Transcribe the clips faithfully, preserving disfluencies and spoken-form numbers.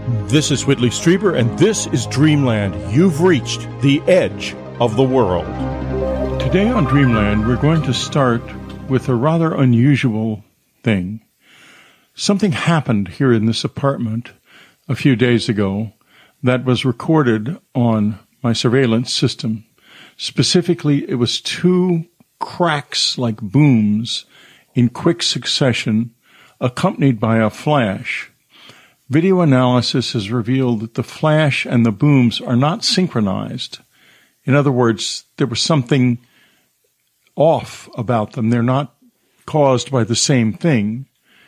This is Whitley Strieber, and this is Dreamland. You've reached the edge of the world. Today on Dreamland, we're going to start with a rather unusual thing. Something happened here in this apartment a few days ago that was recorded on my surveillance system. Specifically, it was two cracks like booms in quick succession, accompanied by a flash. Video analysis has revealed that the flash and the booms are not synchronized. In other words, there was something off about them. They're not caused by the same thing.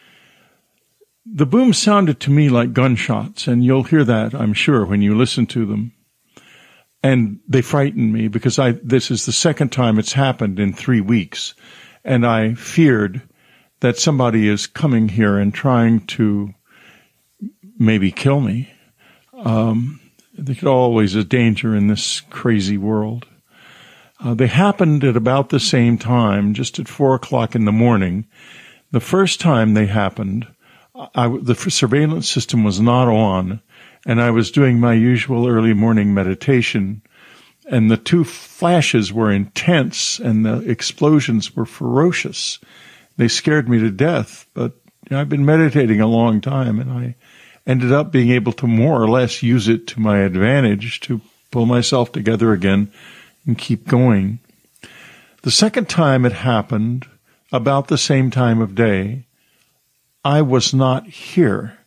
The booms sounded to me like gunshots, and you'll hear that, I'm sure, when you listen to them. And they frightened me because I this is the second time it's happened in three weeks, and I feared that somebody is coming here and trying to maybe kill me. Um, there's always a danger in this crazy world. Uh, they happened at about the same time, just at four o'clock in the morning. The first time they happened, I, the surveillance system was not on, and I was doing my usual early morning meditation, and the two flashes were intense, and the explosions were ferocious. They scared me to death, but you know, I've been meditating a long time, and I ended up being able to more or less use it to my advantage to pull myself together again and keep going. The second time it happened, about the same time of day, I was not here.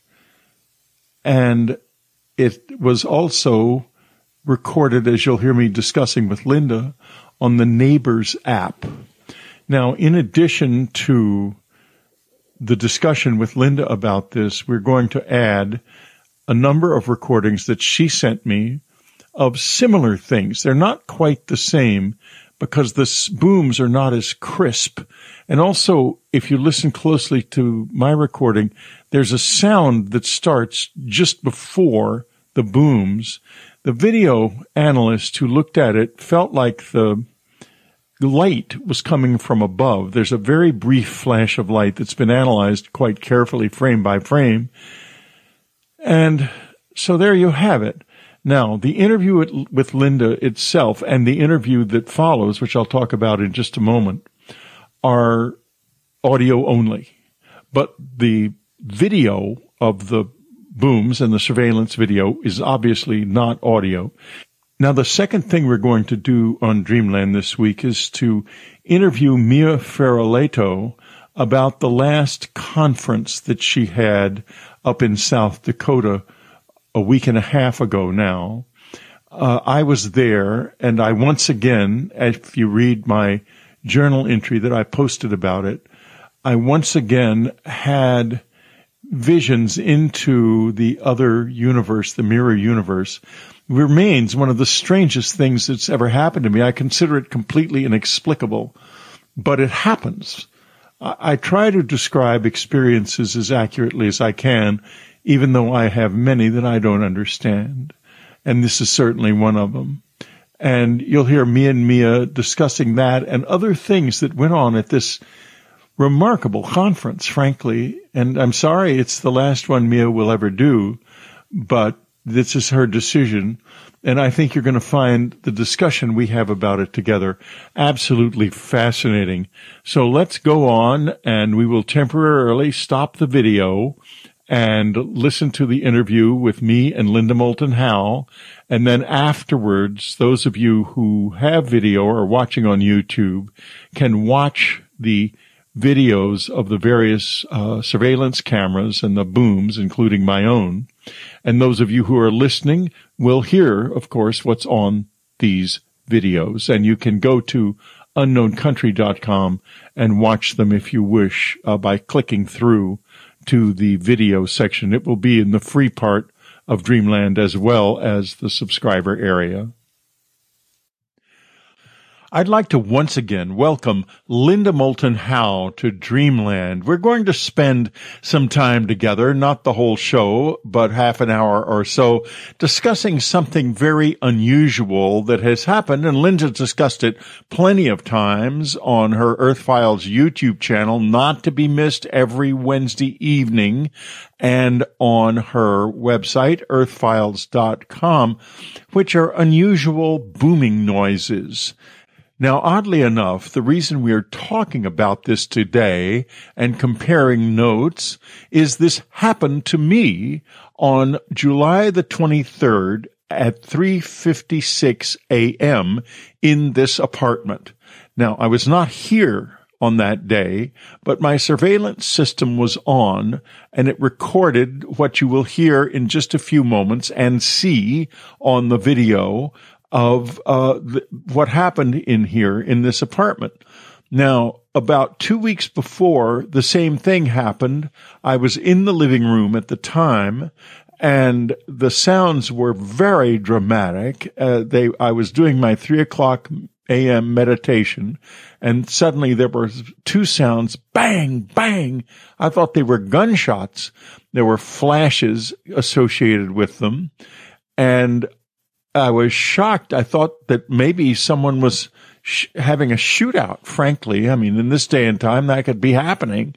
And it was also recorded, as you'll hear me discussing with Linda, on the Neighbors app. Now, in addition to the discussion with Linda about this, we're going to add a number of recordings that she sent me of similar things. They're not quite the same because the booms are not as crisp. And also, if you listen closely to my recording, there's a sound that starts just before the booms. The video analyst who looked at it felt like the The light was coming from above. There's a very brief flash of light that's been analyzed quite carefully, frame by frame. And so there you have it. Now, the interview with Linda itself and the interview that follows, which I'll talk about in just a moment, are audio only. But the video of the booms and the surveillance video is obviously not audio. Now, the second thing we're going to do on Dreamland this week is to interview Mia Feroleto about the last conference that she had up in South Dakota a week and a half ago now. Uh, I was there, and I once again, if you read my journal entry that I posted about it, I once again had visions into the other universe, the mirror universe. Remains one of the strangest things that's ever happened to me. I consider it completely inexplicable, but it happens. I, I try to describe experiences as accurately as I can, even though I have many that I don't understand. And this is certainly one of them. And you'll hear me and Mia discussing that and other things that went on at this remarkable conference, frankly. And I'm sorry it's the last one Mia will ever do, but this is her decision, and I think you're going to find the discussion we have about it together absolutely fascinating. So let's go on, and we will temporarily stop the video and listen to the interview with me and Linda Moulton Howe, and then afterwards, those of you who have video or are watching on YouTube can watch the videos of the various uh, surveillance cameras and the booms, including my own. And those of you who are listening will hear, of course, what's on these videos. And you can go to unknown country dot com and watch them if you wish uh, by clicking through to the video section. It will be in the free part of Dreamland as well as the subscriber area. I'd like to once again welcome Linda Moulton Howe to Dreamland. We're going to spend some time together, not the whole show, but half an hour or so, discussing something very unusual that has happened, and Linda discussed it plenty of times on her Earth Files YouTube channel, not to be missed every Wednesday evening, and on her website, earth files dot com, which are unusual booming noises. Now, oddly enough, the reason we are talking about this today and comparing notes is this happened to me on July the twenty-third at three fifty-six a.m. in this apartment. Now, I was not here on that day, but my surveillance system was on, and it recorded what you will hear in just a few moments and see on the video of uh the, what happened in here in this apartment. Now, about two weeks before, the same thing happened. I was in the living room at the time, and the sounds were very dramatic. Uh, they, I was doing my three o'clock a.m. meditation, and suddenly there were two sounds, bang, bang. I thought they were gunshots. There were flashes associated with them, and I was shocked. I thought that maybe someone was sh- having a shootout, frankly. I mean, in this day and time, that could be happening.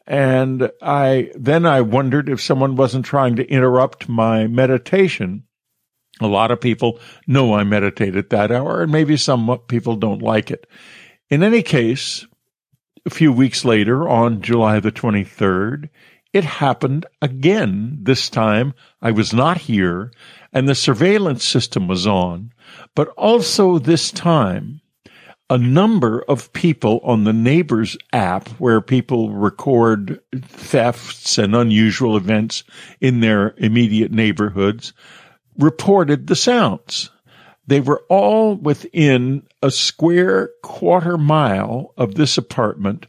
And I then I wondered if someone wasn't trying to interrupt my meditation. A lot of people know I meditate at that hour, and maybe some people don't like it. In any case, a few weeks later, on July the twenty-third, it happened again. This time, I was not here, and the surveillance system was on. But also this time, a number of people on the Neighbors app, where people record thefts and unusual events in their immediate neighborhoods, reported the sounds. They were all within a square quarter mile of this apartment.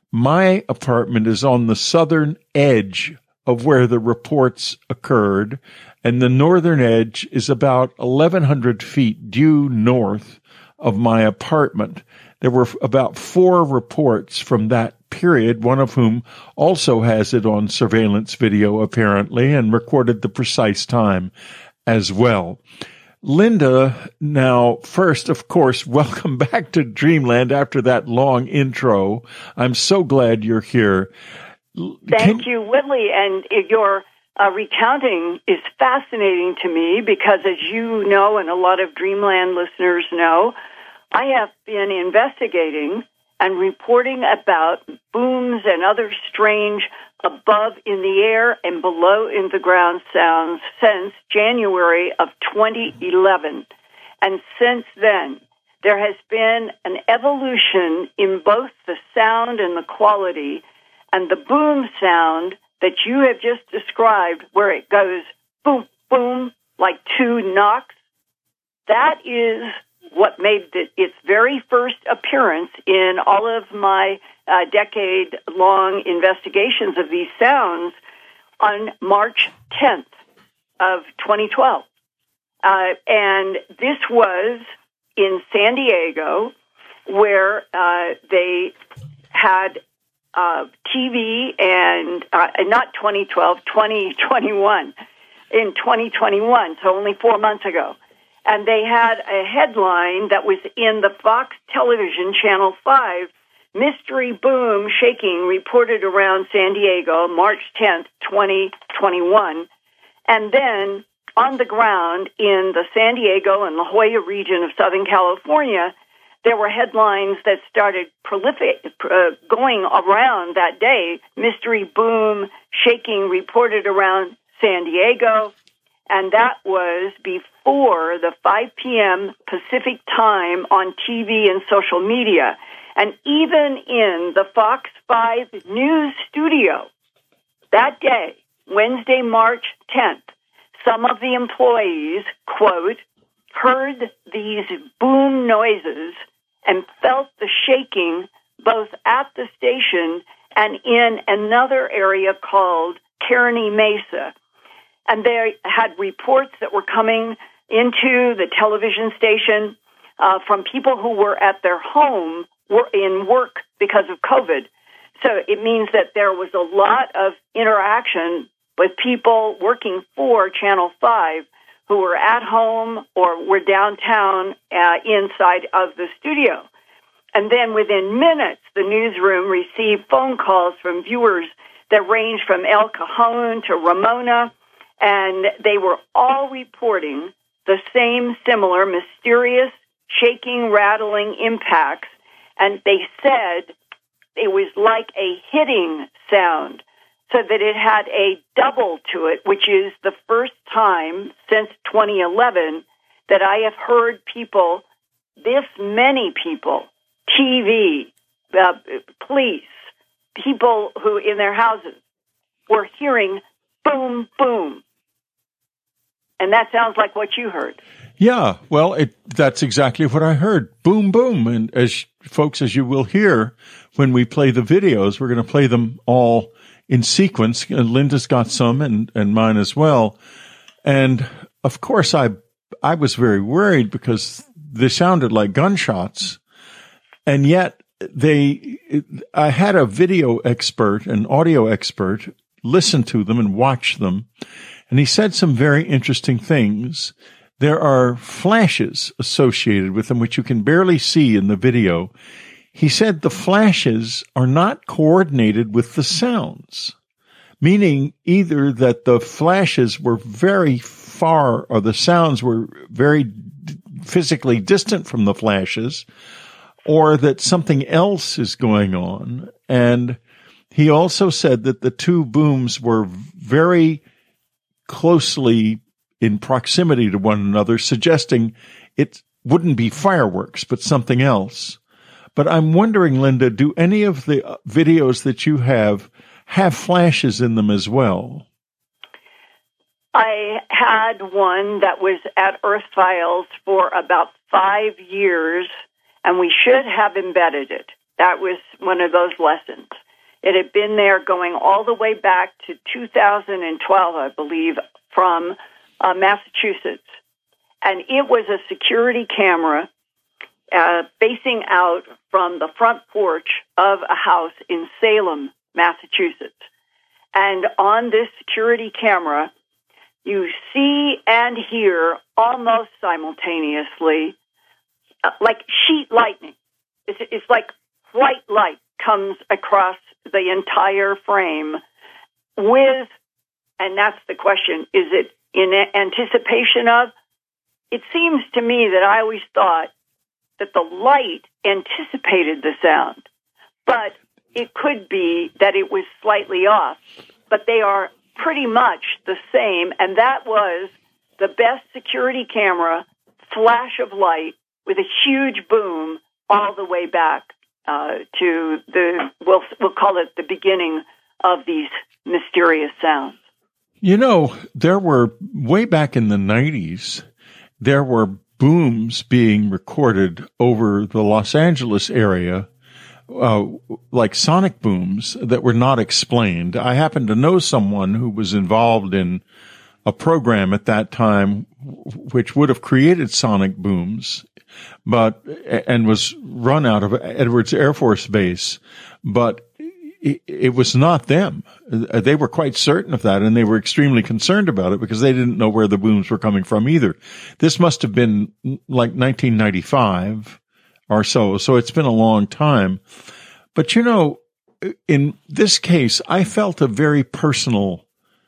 My apartment is on the southern edge of where the reports occurred, and the northern edge is about eleven hundred feet due north of my apartment. There were about four reports from that period, one of whom also has it on surveillance video, apparently, and recorded the precise time as well. Linda, now, first, of course, welcome back to Dreamland after that long intro. I'm so glad you're here. Thank Can- you, Whitley, and your uh, recounting is fascinating to me because, as you know, and a lot of Dreamland listeners know, I have been investigating and reporting about booms and other strange above in the air and below in the ground sounds since January of twenty eleven. And since then, there has been an evolution in both the sound and the quality, and the boom sound that you have just described, where it goes boom, boom, like two knocks, that is what made the, its very first appearance in all of my uh, decade-long investigations of these sounds on March tenth of twenty twelve. Uh, and this was in San Diego, where uh, they had uh, T V and, uh, not twenty twelve, twenty twenty-one, in twenty twenty-one, so only four months ago. And they had a headline that was in the Fox television, Channel five, Mystery Boom Shaking reported around San Diego, March tenth, twenty twenty-one. And then on the ground in the San Diego and La Jolla region of Southern California, there were headlines that started prolific, uh, going around that day. Mystery Boom Shaking reported around San Diego. And that was before the five p.m. Pacific time on T V and social media. And even in the Fox five News studio that day, Wednesday, March tenth, some of the employees, quote, heard these boom noises and felt the shaking both at the station and in another area called Kearney Mesa. And they had reports that were coming into the television station uh, from people who were at their home were in work because of COVID. So it means that there was a lot of interaction with people working for Channel five who were at home or were downtown uh, inside of the studio. And then within minutes, the newsroom received phone calls from viewers that ranged from El Cajon to Ramona, and they were all reporting the same similar mysterious shaking, rattling impacts. And they said it was like a hitting sound, so that it had a double to it, which is the first time since twenty eleven that I have heard people, this many people, T V, uh, police, people who in their houses were hearing boom, boom. And that sounds like what you heard. Yeah, well, it, that's exactly what I heard. Boom, boom. And as folks, as you will hear when we play the videos, we're going to play them all in sequence. Linda's got some and, and mine as well. And of course, I, I was very worried because they sounded like gunshots. And yet they, I had a video expert, an audio expert, listen to them and watch them. And he said some very interesting things. There are flashes associated with them, which you can barely see in the video. He said the flashes are not coordinated with the sounds, meaning either that the flashes were very far or the sounds were very d- physically distant from the flashes, or that something else is going on. And he also said that the two booms were very closely in proximity to one another, suggesting it wouldn't be fireworks, but something else. But I'm wondering, Linda, do any of the videos that you have have flashes in them as well? I had one that was at Earth Files for about five years, and we should have embedded it. That was one of those lessons. It had been there going all the way back to two thousand twelve, I believe, from uh, Massachusetts. And it was a security camera uh, facing out from the front porch of a house in Salem, Massachusetts. And on this security camera, you see and hear almost simultaneously, uh, like sheet lightning. It's, it's like white light comes across the entire frame with, and that's the question, is it in anticipation of? It seems to me that I always thought that the light anticipated the sound, but it could be that it was slightly off, but they are pretty much the same, and that was the best security camera flash of light with a huge boom all the way back uh, to the, we'll, we'll call it the beginning of these mysterious sounds. You know, there were, way back in the nineties, there were booms being recorded over the Los Angeles area, uh, like sonic booms that were not explained. I happen to know someone who was involved in a program at that time which would have created sonic booms, but, and was run out of Edwards Air Force Base, but it, it was not them. They were quite certain of that, and they were extremely concerned about it because they didn't know where the booms were coming from either. This must have been like nineteen ninety-five or so, so it's been a long time. But you know, in this case, I felt a very personal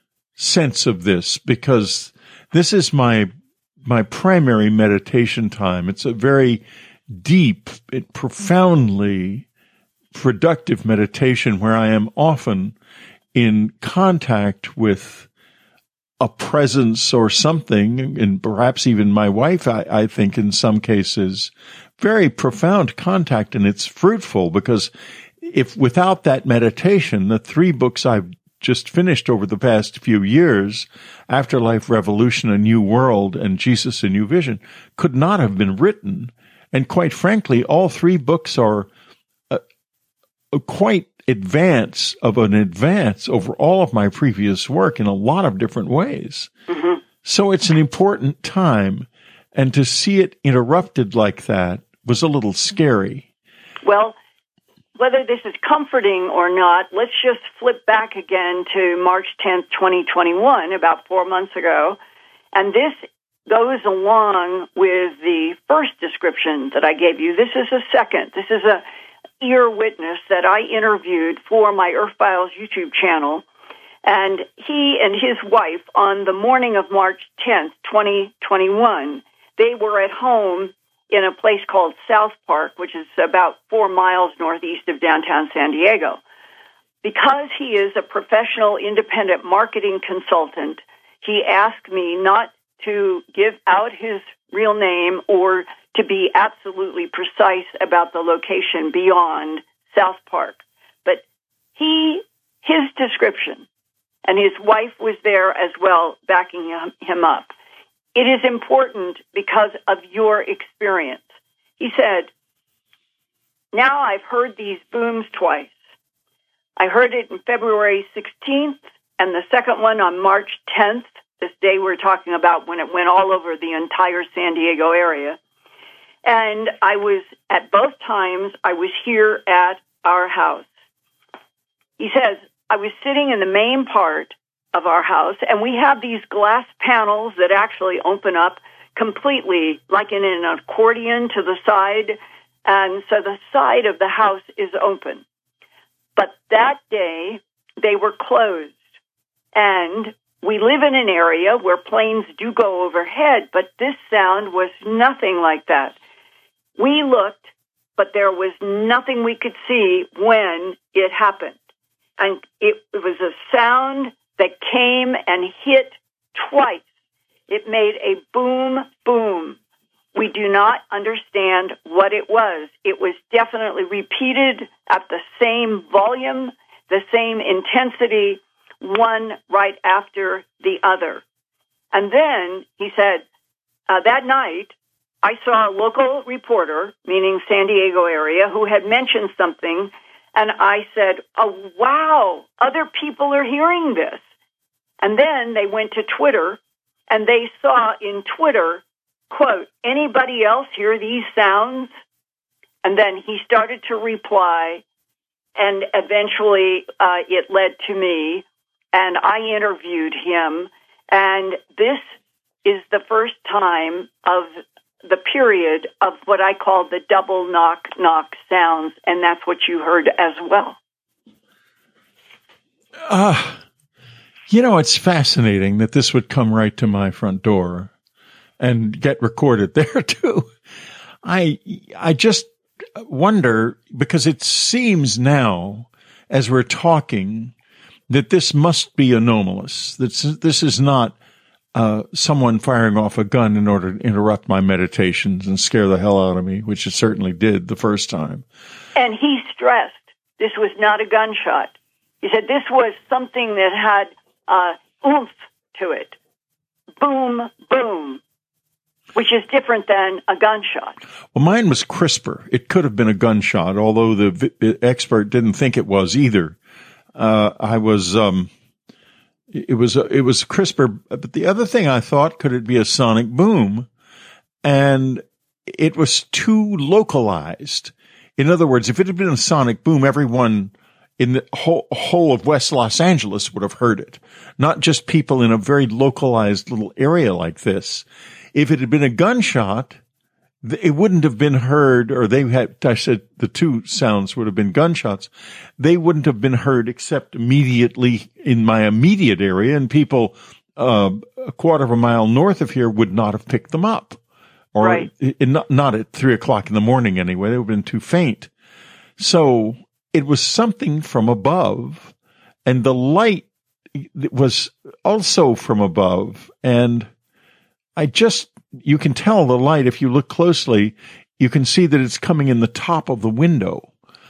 sense of this because this is my my primary meditation time. It's a very deep, it profoundly productive meditation where I am often in contact with a presence or something, and perhaps even my wife, I, I think in some cases, very profound contact, and it's fruitful because if without that meditation, the three books I've just finished over the past few years, Afterlife, Revolution, A New World, and Jesus, A New Vision, could not have been written. And quite frankly, all three books are a, a quite advance of an advance over all of my previous work in a lot of different ways. Mm-hmm. So it's an important time. And to see it interrupted like that was a little scary. Well, whether this is comforting or not, let's just flip back again to March tenth, twenty twenty-one, about four months ago. And this goes along with the first description that I gave you. This is a second. This is a ear witness that I interviewed for my Earth Files YouTube channel. And he and his wife, on the morning of March tenth, twenty twenty-one, they were at home in a place called South Park, which is about four miles northeast of downtown San Diego. Because he is a professional independent marketing consultant, he asked me not to give out his real name or to be absolutely precise about the location beyond South Park. But he, his description, and his wife was there as well, backing him up. It is important because of your experience. He said, now I've heard these booms twice. I heard it on February sixteenth and the second one on March tenth, this day we're talking about when it went all over the entire San Diego area. And I was, at both times, I was here at our house. He says, I was sitting in the main part of our house, and we have these glass panels that actually open up completely, like in an accordion to the side, and so the side of the house is open. But that day, they were closed, and we live in an area where planes do go overhead, but this sound was nothing like that. We looked, but there was nothing we could see when it happened. And it, it was a sound that came and hit twice. It made a boom, boom. We do not understand what it was. It was definitely repeated at the same volume, the same intensity, one right after the other. And then he said, uh, that night, I saw a local reporter, meaning San Diego area, who had mentioned something, and I said, oh, wow, other people are hearing this. And then they went to Twitter, and they saw in Twitter, quote, anybody else hear these sounds? And then he started to reply, and eventually uh, it led to me, and I interviewed him. And this is the first time of the period of what I call the double knock knock sounds, and that's what you heard as well. Uh, you know, it's fascinating that this would come right to my front door and get recorded there too. I I just wonder, because it seems now, as we're talking, that this must be anomalous. That this is not Uh, someone firing off a gun in order to interrupt my meditations and scare the hell out of me, which it certainly did the first time. And he stressed this was not a gunshot. He said this was something that had uh, oomph to it. Boom, boom, which is different than a gunshot. Well, mine was crisper. It could have been a gunshot, although the v- expert didn't think it was either. Uh, I was... Um, It was, it was crisper, but the other thing I thought, could it be a sonic boom? And it was too localized. In other words, if it had been a sonic boom, everyone in the whole, whole of West Los Angeles would have heard it, not just people in a very localized little area like this. If it had been a gunshot, it wouldn't have been heard, or they had, I said the two sounds would have been gunshots. They wouldn't have been heard except immediately in my immediate area, and people uh, a quarter of a mile north of here would not have picked them up. Or right. it, not, not at three o'clock in the morning anyway. They would have been too faint. So it was something from above, and the light was also from above. And I just, you can tell the light, if you look closely, you can see that it's coming in the top of the window.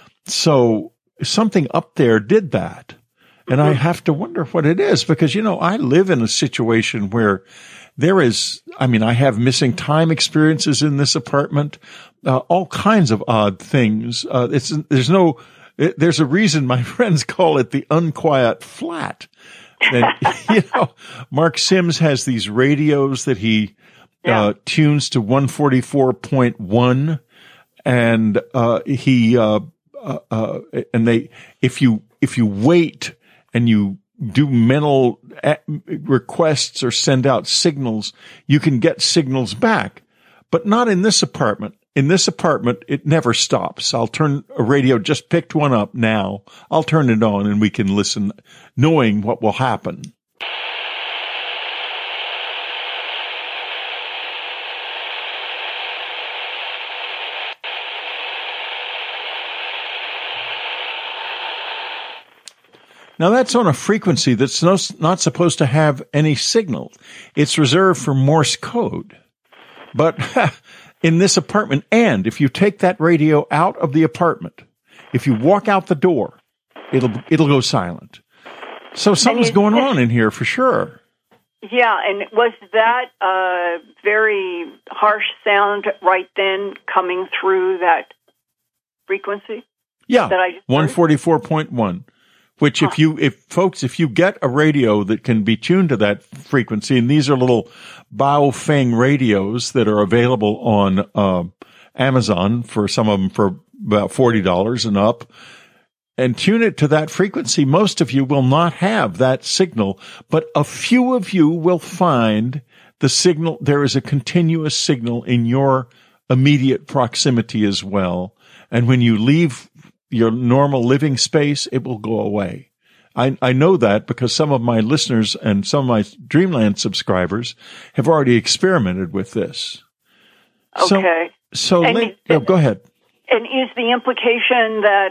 So something up there did that. And I have to wonder what it is, because, you know, I live in a situation where there is, I mean, I have missing time experiences in this apartment, uh, all kinds of odd things. Uh, it's, there's no, it, there's a reason my friends call it the unquiet flat. And, you know, Mark Sims has these radios that he, yeah. uh, tunes to one forty-four point one, and uh, he uh, uh, uh, and they if you if you wait and you do mental requests or send out signals, you can get signals back, but not in this apartment. In this apartment, it never stops. I'll turn a radio, just picked one up now. I'll turn it on and we can listen, knowing what will happen. Now, that's on a frequency that's no, not supposed to have any signal. It's reserved for Morse code. But in this apartment, and if you take that radio out of the apartment, if you walk out the door, it'll it'll go silent. So something's going on in here for sure. Yeah, and was that a very harsh sound right then coming through that frequency? Yeah, one forty-four point one. Which if you, if folks, if you get a radio that can be tuned to that frequency, and these are little Baofeng radios that are available on uh, Amazon for some of them for about forty dollars and up, and tune it to that frequency, most of you will not have that signal, but a few of you will find the signal. There is a continuous signal in your immediate proximity as well. And when you leave your normal living space, it will go away. I, I know that because some of my listeners and some of my Dreamland subscribers have already experimented with this. Okay. So, so and, let, no, go ahead. And is the implication that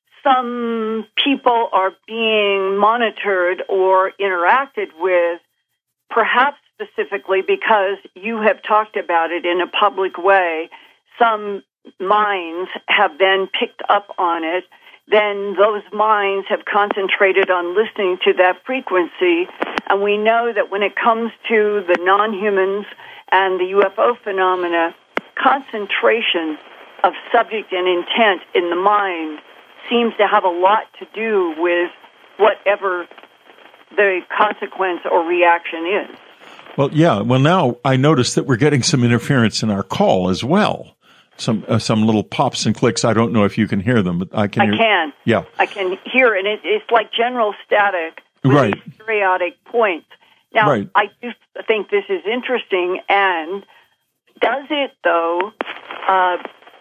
some people are being monitored or interacted with, perhaps specifically because you have talked about it in a public way, some minds have then picked up on it, then those minds have concentrated on listening to that frequency, and we know that when it comes to the non-humans and the U F O phenomena, concentration of subject and intent in the mind seems to have a lot to do with whatever the consequence or reaction is. Well, yeah. Well, now I notice that we're getting some interference in our call as well. Some uh, some little pops and clicks. I don't know if you can hear them, but I can. I hear, can. Yeah, I can hear, and it, it's like general static with right. these periodic points. Now, right. I do think this is interesting, and does it though? Uh,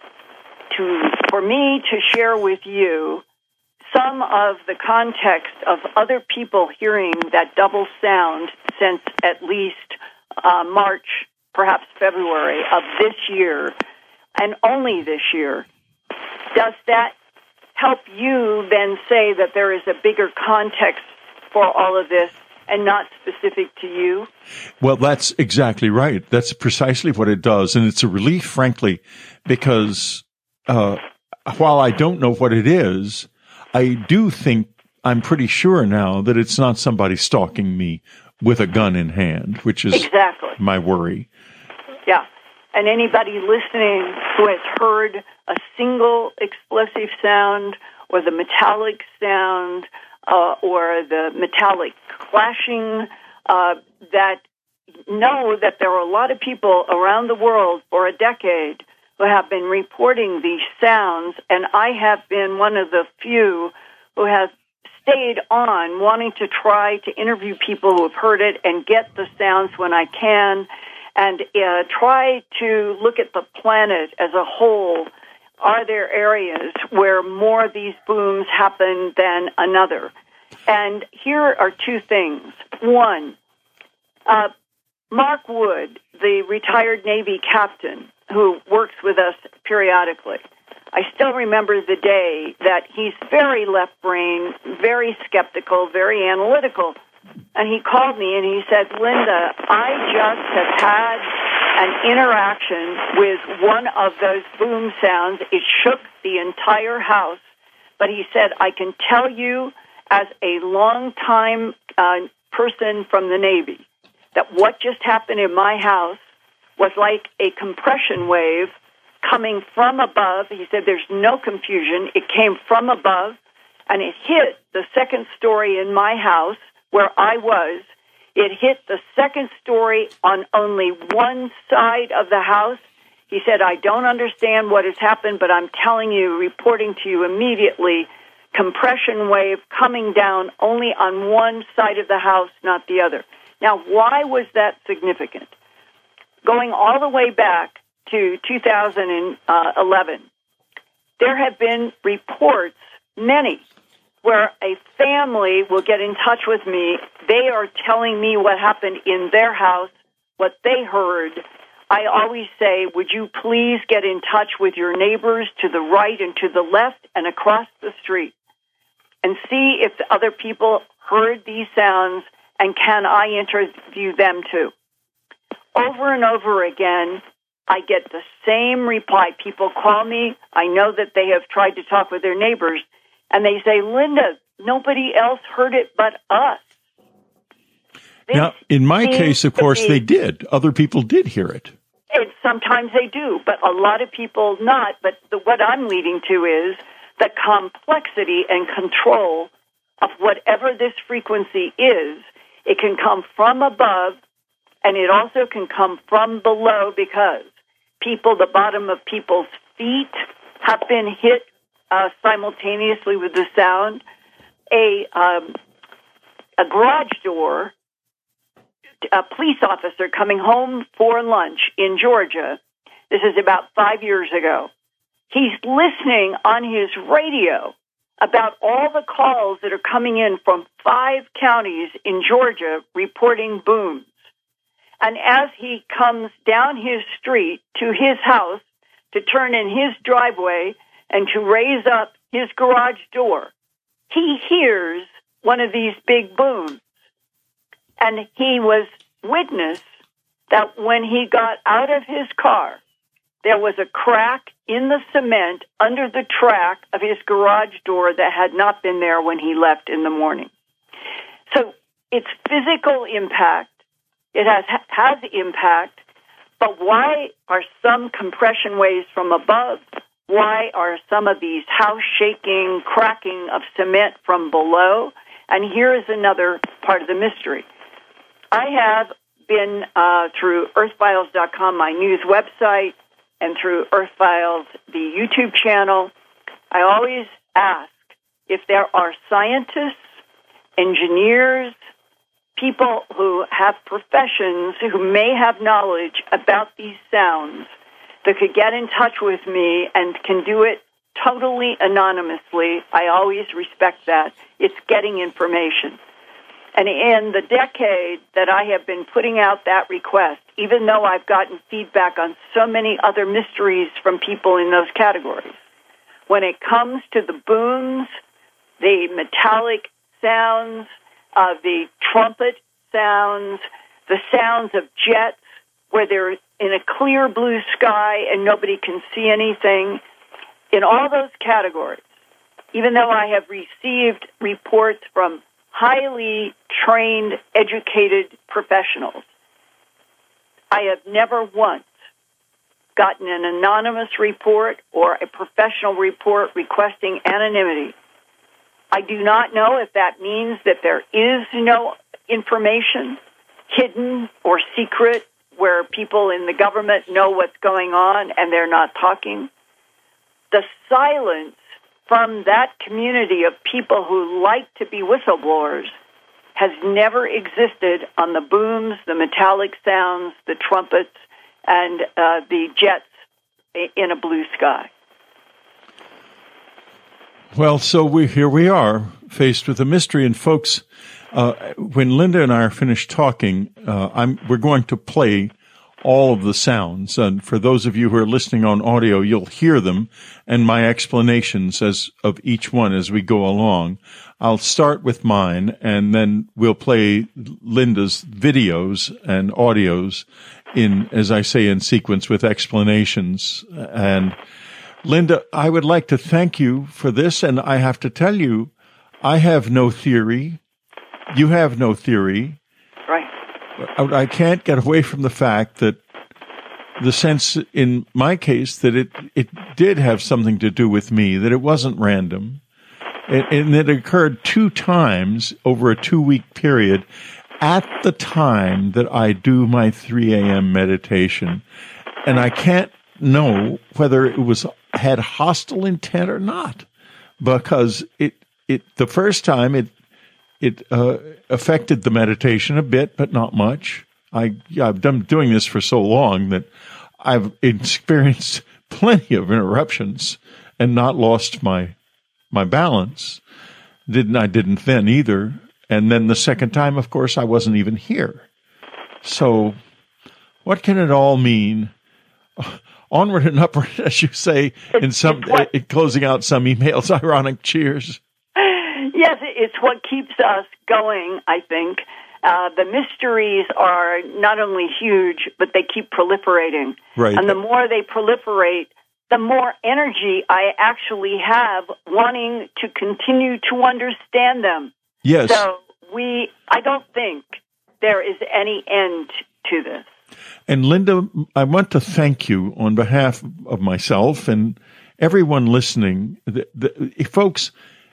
to for me to share with you some of the context of other people hearing that double sound since at least uh, March, perhaps February of this year. And only this year, does that help you then say that there is a bigger context for all of this and not specific to you? Well, that's exactly right. That's precisely what it does. And it's a relief, frankly, because uh, while I don't know what it is, I do think I'm pretty sure now that it's not somebody stalking me with a gun in hand, which is exactly my worry. Yeah. And anybody listening who has heard a single explosive sound or the metallic sound uh, or the metallic clashing, uh, that know that there are a lot of people around the world for a decade who have been reporting these sounds, and I have been one of the few who have stayed on wanting to try to interview people who have heard it and get the sounds when I can, and uh, try to look at the planet as a whole. Are there areas where more of these booms happen than another? And here are two things. One, uh, Mark Wood, the retired Navy captain who works with us periodically, I still remember the day that he's very left-brain, very skeptical, very analytical. And he called me and he said, Linda, I just have had an interaction with one of those boom sounds. It shook the entire house. But he said, I can tell you as a long-time uh, person from the Navy that what just happened in my house was like a compression wave coming from above. He said there's no confusion. It came from above, and it hit the second story in my house where I was. It hit the second story on only one side of the house. He said, I don't understand what has happened, but I'm telling you, reporting to you immediately, compression wave coming down only on one side of the house, not the other. Now, why was that significant? Going all the way back to two thousand eleven, there have been reports, many, where a family will get in touch with me. They are telling me what happened in their house, what they heard. I always say, would you please get in touch with your neighbors to the right and to the left and across the street and see if the other people heard these sounds, and can I interview them too? Over and over again, I get the same reply. People call me. I know that they have tried to talk with their neighbors, and they say, Linda, nobody else heard it but us. This now, in my case, of course, be, they did. Other people did hear it. And sometimes they do, but a lot of people not. But the, what I'm leading to is the complexity and control of whatever this frequency is. It can come from above, and it also can come from below, because people, the bottom of people's feet have been hit uh, simultaneously with the sound. A um, a garage door, a police officer coming home for lunch in Georgia, this is about five years ago, he's listening on his radio about all the calls that are coming in from five counties in Georgia reporting booms. And as he comes down his street to his house to turn in his driveway and to raise up his garage door, he hears one of these big booms. And he was witness that when he got out of his car, there was a crack in the cement under the track of his garage door that had not been there when he left in the morning. So it's physical impact. It has has impact, but why are some compression waves from above? Why are some of these house-shaking, cracking of cement from below? And here is another part of the mystery. I have been uh, through earth files dot com, my news website, and through Earth Files, the YouTube channel. I always ask if there are scientists, engineers, people who have professions who may have knowledge about these sounds that could get in touch with me and can do it totally anonymously. I always respect that. It's getting information. And in the decade that I have been putting out that request, even though I've gotten feedback on so many other mysteries from people in those categories, when it comes to the booms, the metallic sounds, uh, the trumpet sounds, the sounds of jets where they're in a clear blue sky and nobody can see anything, in all those categories, even though I have received reports from highly trained, educated professionals, I have never once gotten an anonymous report or a professional report requesting anonymity. I do not know if that means that there is no information hidden or secret where people in the government know what's going on and they're not talking. The silence from that community of people who like to be whistleblowers has never existed on the booms, the metallic sounds, the trumpets, and uh, the jets in a blue sky. Well, so we here we are, faced with a mystery. And folks, uh, when Linda and I are finished talking, uh, I'm, we're going to play all of the sounds. And for those of you who are listening on audio, you'll hear them and my explanations as of each one as we go along. I'll start with mine, and then we'll play Linda's videos and audios in, as I say, in sequence with explanations. And Linda, I would like to thank you for this, and I have to tell you, I have no theory. You have no theory. Right. I, I can't get away from the fact that the sense in my case that it, it did have something to do with me, that it wasn't random, and, and it occurred two times over a two-week period at the time that I do my three a.m. meditation, and I can't know whether it was had hostile intent or not, because it it the first time it it uh, affected the meditation a bit, but not much. I I've done doing this for so long that I've experienced plenty of interruptions and not lost my my balance. Didn't I didn't then either. And then the second time, of course, I wasn't even here. So what can it all mean? Onward and upward, as you say, in some uh, closing out some emails, ironic cheers. Yes, it's what keeps us going, I think. Uh, the mysteries are not only huge, but they keep proliferating. Right. And the more they proliferate, the more energy I actually have wanting to continue to understand them. Yes. So we, I don't think there is any end to this. And Linda, I want to thank you on behalf of myself and everyone listening. The, the, folks,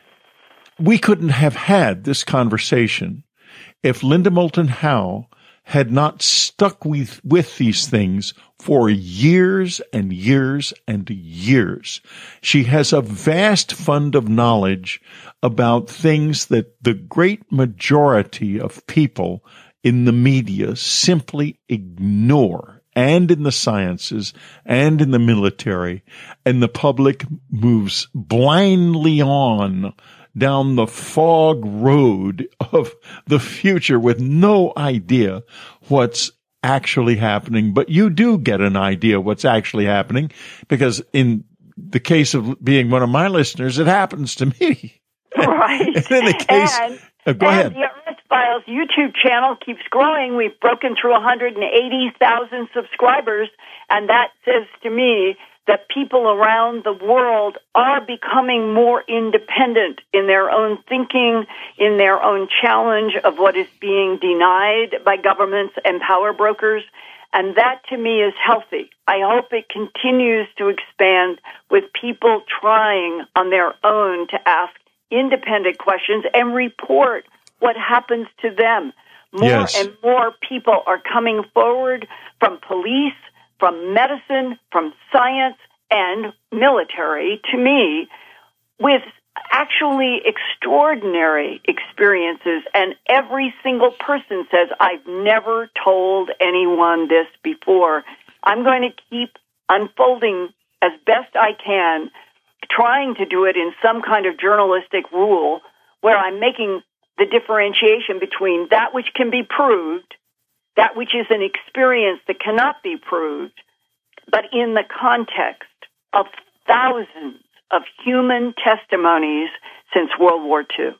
we couldn't have had this conversation if Linda Moulton Howe had not stuck with, with these things for years and years and years. She has a vast fund of knowledge about things that the great majority of people in the media simply ignore, and in the sciences and in the military, and the public moves blindly on down the fog road of the future with no idea what's actually happening. But you do get an idea what's actually happening, because in the case of being one of my listeners, it happens to me. Right. And in the case, and, uh, go and ahead. The Earth Files YouTube channel keeps growing. We've broken through one hundred eighty thousand subscribers, and that says to me that people around the world are becoming more independent in their own thinking, in their own challenge of what is being denied by governments and power brokers. And that, to me, is healthy. I hope it continues to expand with people trying on their own to ask independent questions and report what happens to them. More yes. and more people are coming forward, from police, from medicine, from science, and military, to me, with actually extraordinary experiences. And every single person says, I've never told anyone this before. I'm going to keep unfolding as best I can, trying to do it in some kind of journalistic rule where I'm making the differentiation between that which can be proved, that which is an experience that cannot be proved, but in the context of thousands of human testimonies since World War Two.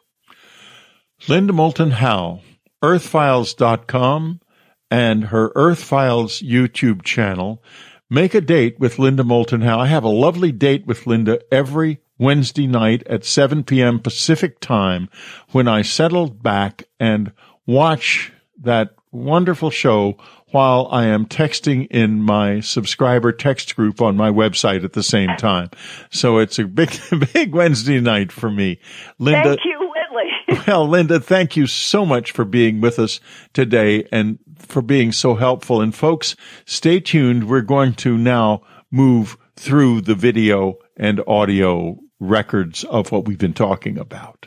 Linda Moulton Howe, earth files dot com, and her Earth Files YouTube channel. Make a date with Linda Moulton Howe. I have a lovely date with Linda every Wednesday night at seven p.m. Pacific time, when I settle back and watch that wonderful show while I am texting in my subscriber text group on my website at the same time. So it's a big, big Wednesday night for me. Linda. Thank you, Whitley. Well, Linda, thank you so much for being with us today and for being so helpful. And folks, stay tuned. We're going to now move through the video and audio records of what we've been talking about.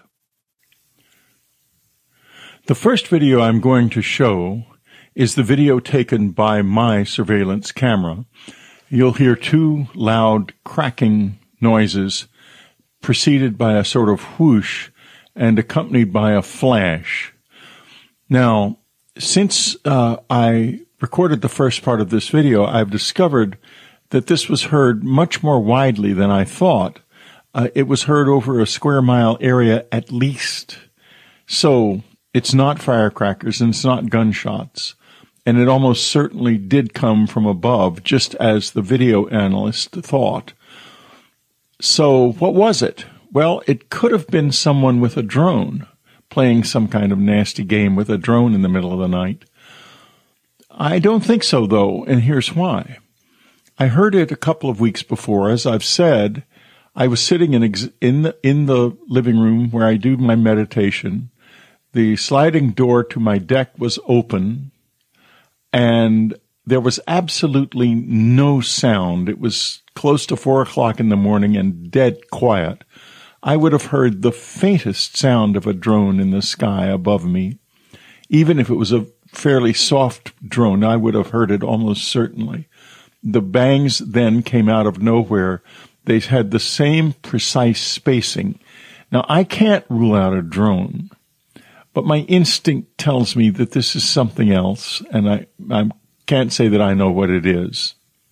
The first video I'm going to show is the video taken by my surveillance camera. You'll hear two loud cracking noises preceded by a sort of whoosh and accompanied by a flash. Now, since uh, I recorded the first part of this video, I've discovered that this was heard much more widely than I thought. Uh, it was heard over a square mile area at least. So it's not firecrackers and it's not gunshots. And it almost certainly did come from above, just as the video analyst thought. So what was it? Well, it could have been someone with a drone playing some kind of nasty game with a drone in the middle of the night. I don't think so, though, and here's why. I heard it a couple of weeks before. As I've said, I was sitting in, ex- in, the, in the living room where I do my meditation. the sliding door to my deck was open, and there was absolutely no sound. It was close to four o'clock in the morning and dead quiet. I would have heard the faintest sound of a drone in the sky above me. Even if it was a fairly soft drone, I would have heard it almost certainly. The bangs then came out of nowhere. They had the same precise spacing. Now, I can't rule out a drone, but my instinct tells me that this is something else, and I, I can't say that I know what it is.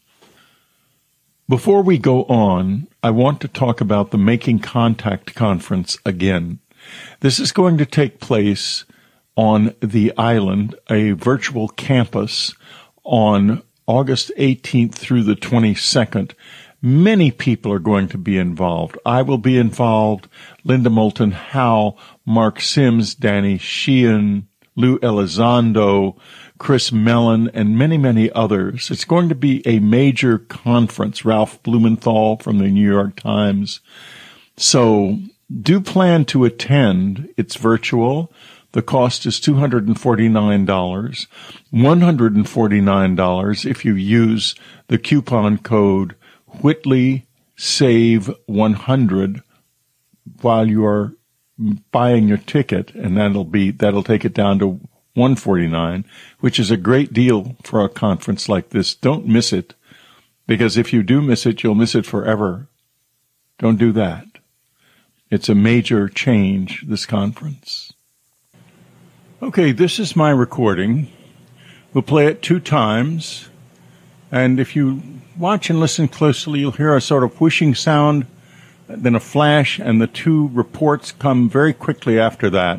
Before we go on, I want to talk about the Making Contact Conference again. This is going to take place on the island, a virtual campus, on August eighteenth through the twenty-second. Many people are going to be involved. I will be involved. Linda Moulton Howe, Mark Sims, Danny Sheehan, Lou Elizondo, Chris Mellon, and many, many others. It's going to be a major conference. Ralph Blumenthal from the New York Times. So do plan to attend. It's virtual. The cost is two hundred forty-nine dollars, one hundred forty-nine dollars if you use the coupon code Whitley Save one hundred while you are buying your ticket, and that'll be that'll take it down to one hundred forty-nine dollars, which is a great deal for a conference like this. Don't miss it, because if you do miss it, you'll miss it forever. Don't do that. It's a major change, this conference. Okay, this is my recording. We'll play it two times, and if you watch and listen closely, you'll hear a sort of whooshing sound, then a flash, and the two reports come very quickly after that.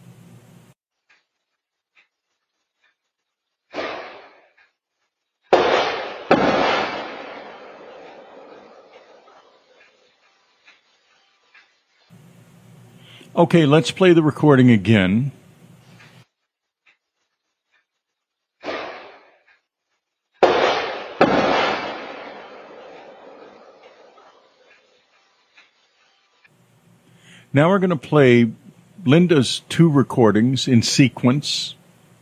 Okay, let's play the recording again. Now we're going to play Linda's two recordings in sequence.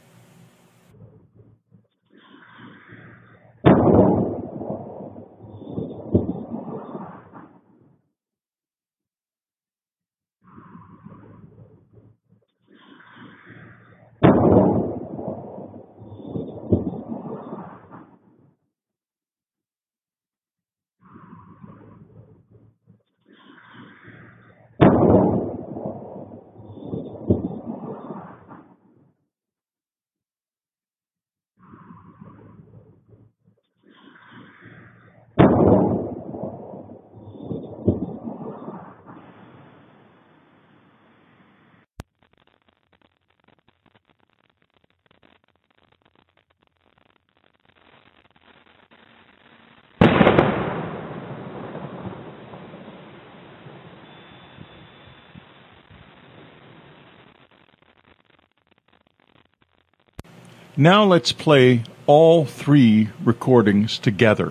Now let's play all three recordings together.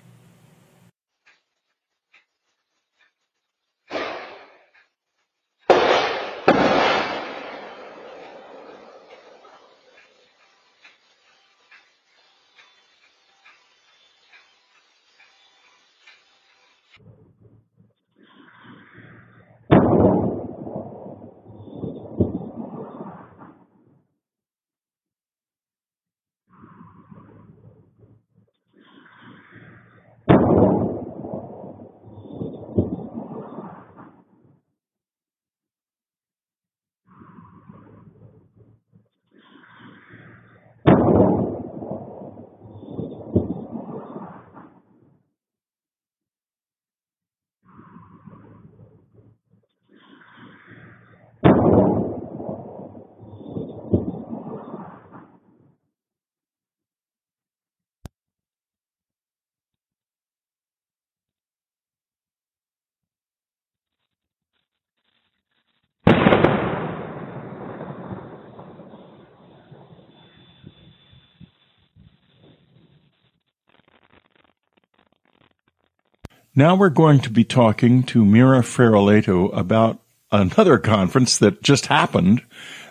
Now we're going to be talking to Mira Ferroleto about another conference that just happened,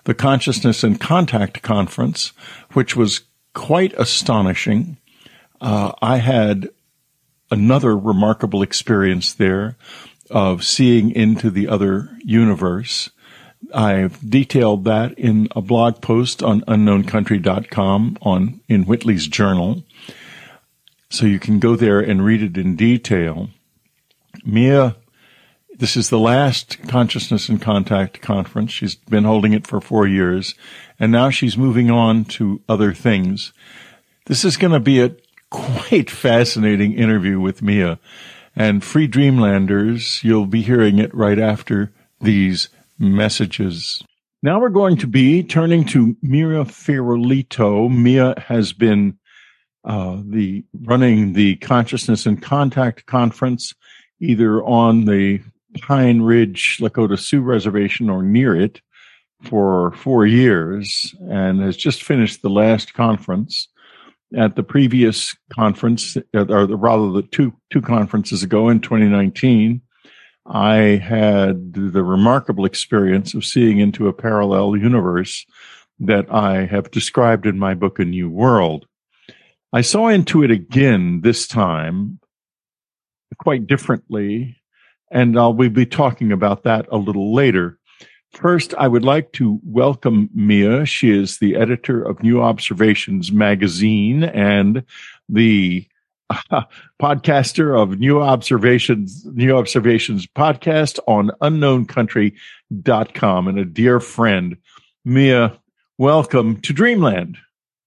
the Consciousness and Contact Conference, which was quite astonishing. Uh, I had another remarkable experience there of seeing into the other universe. I've detailed that in a blog post on unknown country dot com on in Whitley's Journal. So you can go there and read it in detail. Mia, this is the last Consciousness and Contact Conference. She's been holding it for four years, and now she's moving on to other things. This is going to be a quite fascinating interview with Mia. And Free Dreamlanders, you'll be hearing it right after these messages. Now we're going to be turning to Mia Fiorito. Mia has been uh, the running the Consciousness and Contact Conference either on the Pine Ridge Lakota Sioux Reservation or near it for four years and has just finished the last conference. At the previous conference, or rather the two two conferences ago in twenty nineteen, I had the remarkable experience of seeing into a parallel universe that I have described in my book, A New World. I saw into it again this time, quite differently, and I'll we'll be talking about that a little later. First, I would like to welcome Mia. She is the editor of New Observations magazine and the uh, podcaster of New Observations, New Observations podcast on unknown country dot com, and a dear friend. Mia, welcome to Dreamland.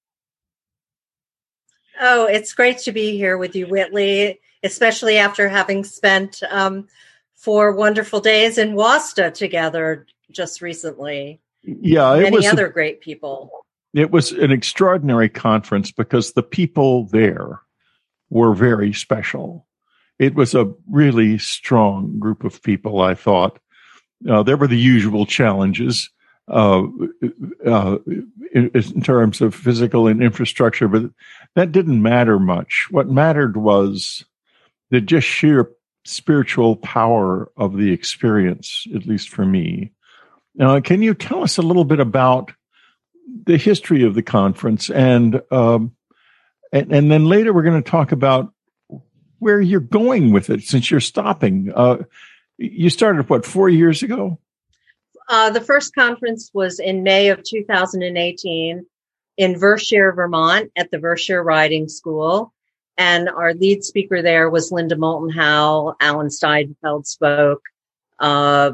Oh, it's great to be here with you, Whitley, especially after having spent um, four wonderful days in Wasta together just recently. Yeah, it many was other a, great people. It was an extraordinary conference because the people there were very special. It was a really strong group of people, I thought. Uh, there were the usual challenges uh, uh, in, in terms of physical and infrastructure, but that didn't matter much. What mattered was the just sheer spiritual power of the experience, at least for me. Now, can you tell us a little bit about the history of the conference, and um, and, and then later we're going to talk about where you're going with it since you're stopping. Uh, you started, what, four years ago? Uh, the first conference was in May of two thousand eighteen in Vershire, Vermont, at the Vershire Riding School. And our lead speaker there was Linda Moulton Howe. Alan Steinfeld spoke. Uh,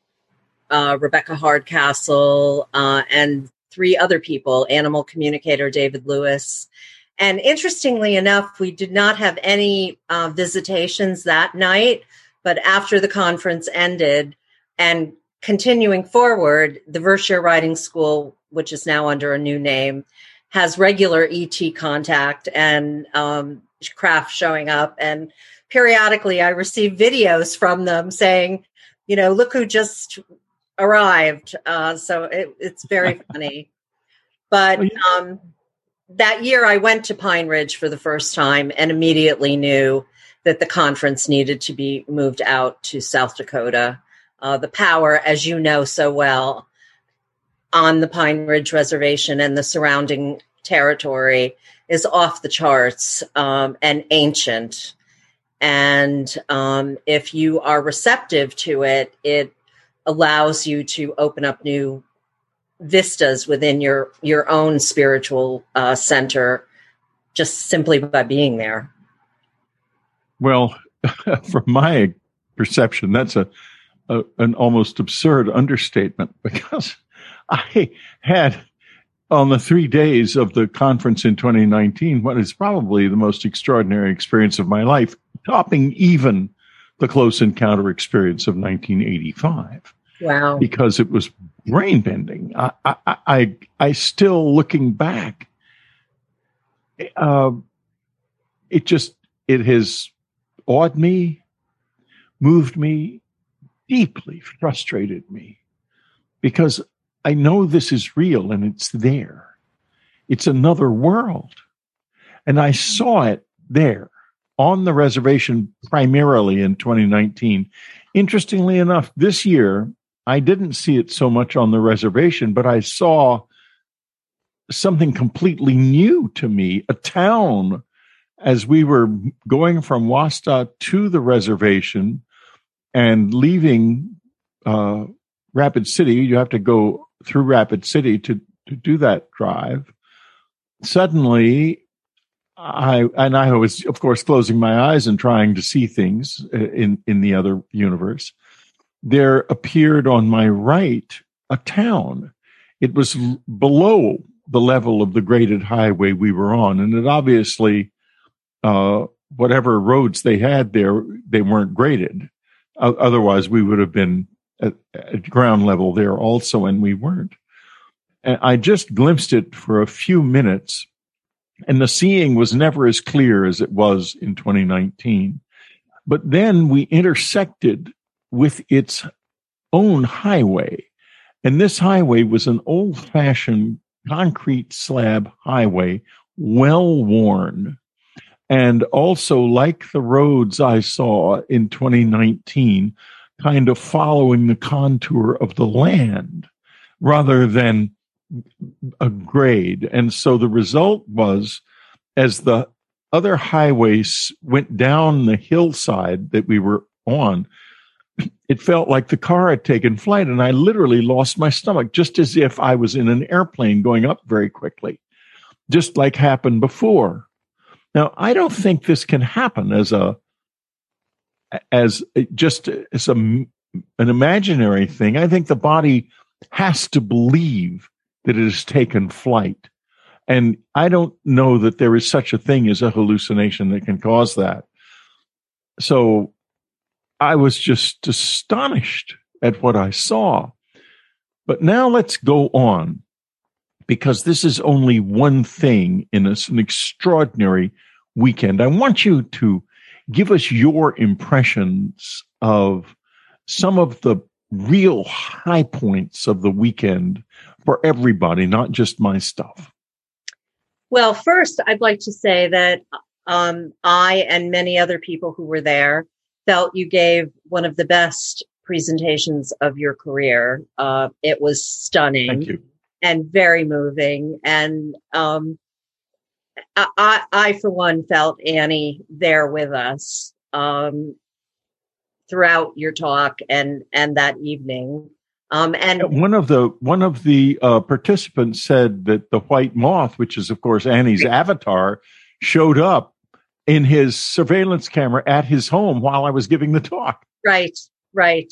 Uh, Rebecca Hardcastle, uh, and three other people, animal communicator David Lewis. And interestingly enough, we did not have any uh, visitations that night, but after the conference ended and continuing forward, the Vershire Riding School, which is now under a new name, has regular E T contact and um, craft showing up. And periodically I receive videos from them saying, you know, look who just arrived. Uh, so it, it's very funny. But um, that year I went to Pine Ridge for the first time and immediately knew that the conference needed to be moved out to South Dakota. Uh, the power, as you know so well, on the Pine Ridge Reservation and the surrounding territory is off the charts um, and ancient. And um, if you are receptive to it, it allows you to open up new vistas within your, your own spiritual uh, center just simply by being there. Well, from my perception, that's a, a an almost absurd understatement, because I had on the three days of the conference in twenty nineteen what is probably the most extraordinary experience of my life, topping even the Close Encounter experience of nineteen eighty-five. Wow. Because it was brain bending. I, I, I, I still, looking back, uh, it just, it has awed me, moved me, deeply frustrated me, because I know this is real and it's there. It's another world. And I saw it there on the reservation primarily in twenty nineteen. Interestingly enough, this year, I didn't see it so much on the reservation, but I saw something completely new to me, a town. As we were going from Wasta to the reservation and leaving uh, Rapid City, you have to go through Rapid City to, to do that drive. Suddenly, I and I was, of course, closing my eyes and trying to see things in, in the other universe. There appeared on my right a town. It was l- below the level of the graded highway we were on, and it obviously, uh, whatever roads they had there, they weren't graded. O- otherwise, we would have been at, at ground level there also, and we weren't. And I just glimpsed it for a few minutes, and the seeing was never as clear as it was in twenty nineteen. But then we intersected with its own highway. And this highway was an old-fashioned concrete slab highway, well-worn. And also, like the roads I saw in twenty nineteen, kind of following the contour of the land rather than a grade. And so the result was, as the other highways went down the hillside that we were on, it felt like the car had taken flight, and I literally lost my stomach, just as if I was in an airplane going up very quickly, just like happened before. Now, I don't think this can happen as a, as just as a, an imaginary thing. I think the body has to believe that it has taken flight. And I don't know that there is such a thing as a hallucination that can cause that. So I was just astonished at what I saw. But now let's go on, because this is only one thing in a, an extraordinary weekend. I want you to give us your impressions of some of the real high points of the weekend for everybody, not just my stuff. Well, first, I'd like to say that um, I and many other people who were there felt you gave one of the best presentations of your career. Uh, it was stunning. Thank you. And very moving. And um, I, I, I, for one, felt Annie there with us um, throughout your talk and and that evening. Um, and one of the one of the uh, participants said that the white moth, which is of course Annie's avatar, showed up in his surveillance camera at his home while I was giving the talk. Right, right.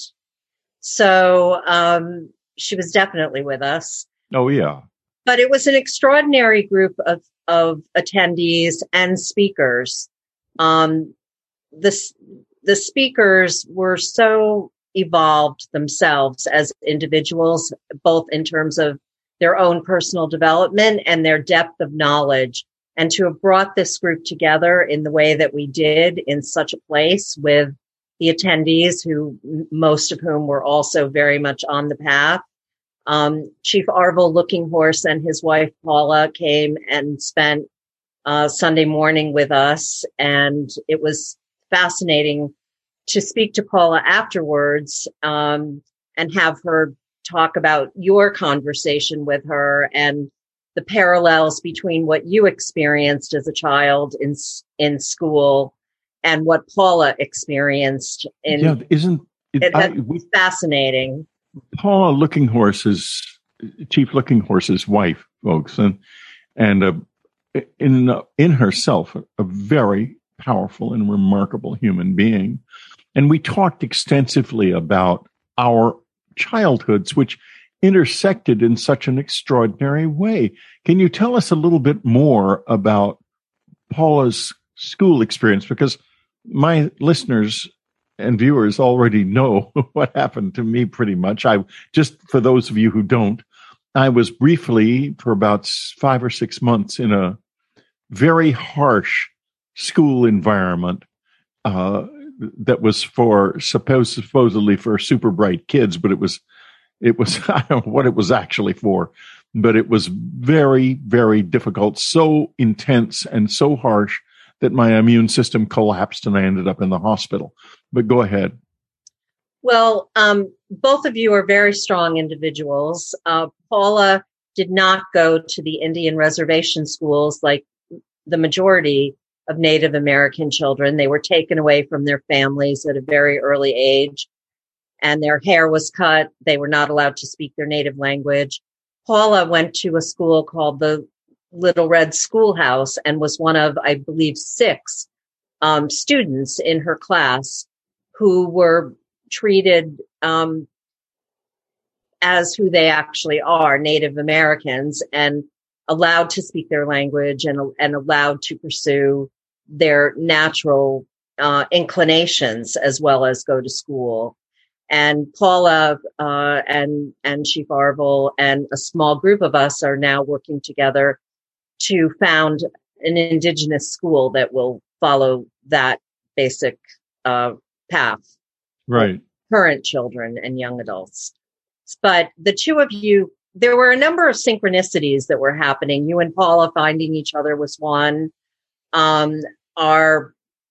So um, she was definitely with us. Oh yeah. But it was an extraordinary group of of attendees and speakers. Um, the the speakers were so evolved themselves as individuals, both in terms of their own personal development and their depth of knowledge. And to have brought this group together in the way that we did in such a place with the attendees, who most of whom were also very much on the path. Um, Chief Arvil Lookinghorse and his wife Paula came and spent uh, Sunday morning with us, and it was fascinating to speak to Paula afterwards um, and have her talk about your conversation with her and the parallels between what you experienced as a child in in school and what Paula experienced. In, yeah, isn't it, it, I, we, fascinating. Paula Lookinghorse's Chief Lookinghorse's wife, folks, and and uh, in uh, in herself a very powerful and remarkable human being. And we talked extensively about our childhoods, which intersected in such an extraordinary way. Can you tell us a little bit more about Paula's school experience? Because my listeners and viewers already know what happened to me pretty much. I just, for those of you who don't, I was briefly for about five or six months in a very harsh school environment, uh, that was for supposed supposedly for super bright kids, but it was, it was, I don't know what it was actually for, but it was very, very difficult, so intense and so harsh that my immune system collapsed and I ended up in the hospital. But go ahead. Well, um, both of you are very strong individuals. Uh, Paula did not go to the Indian reservation schools like the majority of Native American children. They were taken away from their families at a very early age, and their hair was cut. They were not allowed to speak their native language. Paula went to a school called the Little Red Schoolhouse and was one of, I believe, six um, students in her class who were treated um, as who they actually are, Native Americans, and allowed to speak their language and, and allowed to pursue their natural uh, inclinations as well as go to school. And Paula uh, and and Chief Arvil and a small group of us are now working together to found an indigenous school that will follow that basic uh, path. Right. Current children and young adults. But the two of you, there were a number of synchronicities that were happening. You and Paula finding each other was one. Um, our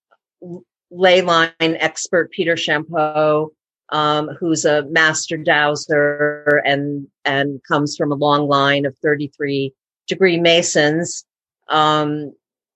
ley line expert, Peter Champeau, um, who's a master dowser and, and comes from a long line of thirty-three degree Masons, um,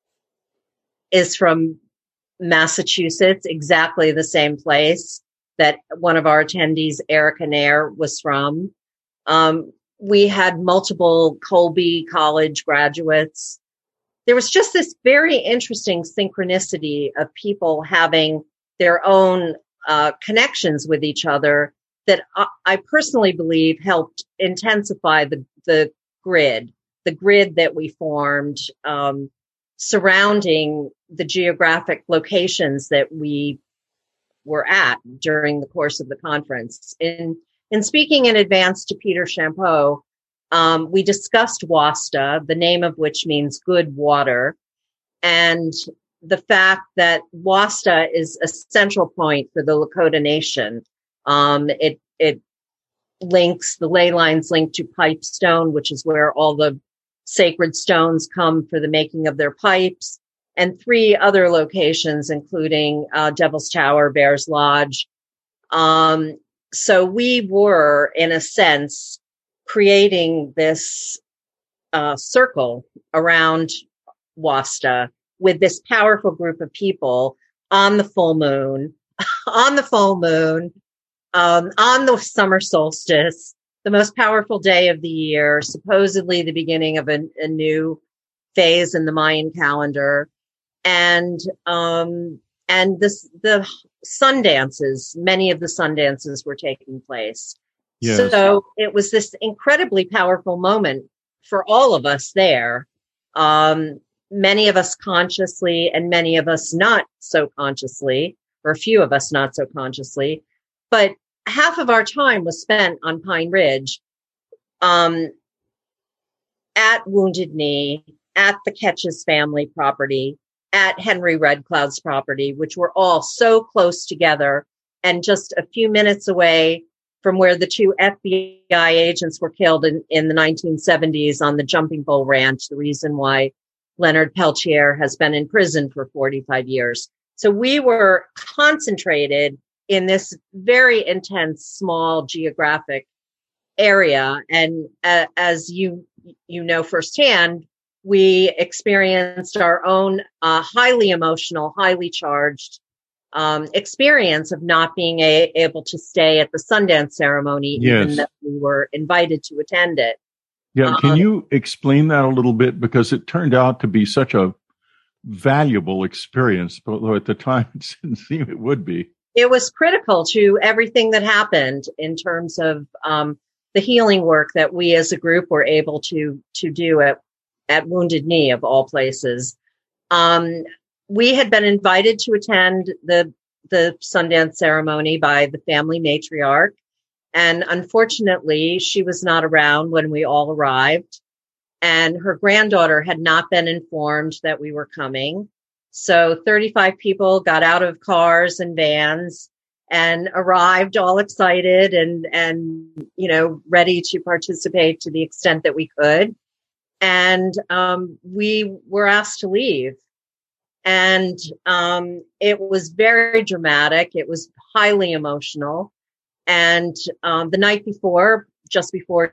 is from Massachusetts, exactly the same place that one of our attendees, Erica Nair, was from. Um, we had multiple Colby College graduates. There was just this very interesting synchronicity of people having their own uh, connections with each other that I, I personally believe helped intensify the, the grid, the grid that we formed um, surrounding the geographic locations that we were at during the course of the conference. In, in speaking in advance to Peter Champeau, um, we discussed WASTA, the name of which means good water, and the fact that WASTA is a central point for the Lakota Nation. Um, it, it links, the ley lines link to Pipestone, which is where all the sacred stones come for the making of their pipes, and three other locations, including uh, Devil's Tower, Bears Lodge. Um, so we were, in a sense, creating this uh, circle around WASTA with this powerful group of people on the full moon, on the full moon, um, on the summer solstice, the most powerful day of the year, supposedly the beginning of a, a new phase in the Mayan calendar. And, um, and this, the sun dances, many of the sun dances were taking place. Yes. So it was this incredibly powerful moment for all of us there. Um, many of us consciously and many of us not so consciously, or a few of us not so consciously, but half of our time was spent on Pine Ridge, um, at Wounded Knee, at the Ketches family property, at Henry Red Cloud's property, which were all so close together and just a few minutes away from where the two F B I agents were killed in, in the nineteen seventies on the Jumping Bull Ranch, the reason why Leonard Peltier has been in prison for forty-five years. So we were concentrated in this very intense, small geographic area. And uh, as you, you know firsthand, we experienced our own uh, highly emotional, highly charged um, experience of not being a- able to stay at the Sundance ceremony, yes. even though we were invited to attend it. Yeah, can um, you explain that a little bit? Because it turned out to be such a valuable experience, although at the time it didn't seem it would be. It was critical to everything that happened in terms of um, the healing work that we as a group were able to to do at at Wounded Knee, of all places. Um, we had been invited to attend the, the Sundance ceremony by the family matriarch. And unfortunately, she was not around when we all arrived. And her granddaughter had not been informed that we were coming. So thirty-five people got out of cars and vans and arrived all excited and, and, you know, ready to participate to the extent that we could. And um, we were asked to leave. And um, it was very dramatic. It was highly emotional. And um, the night before, just before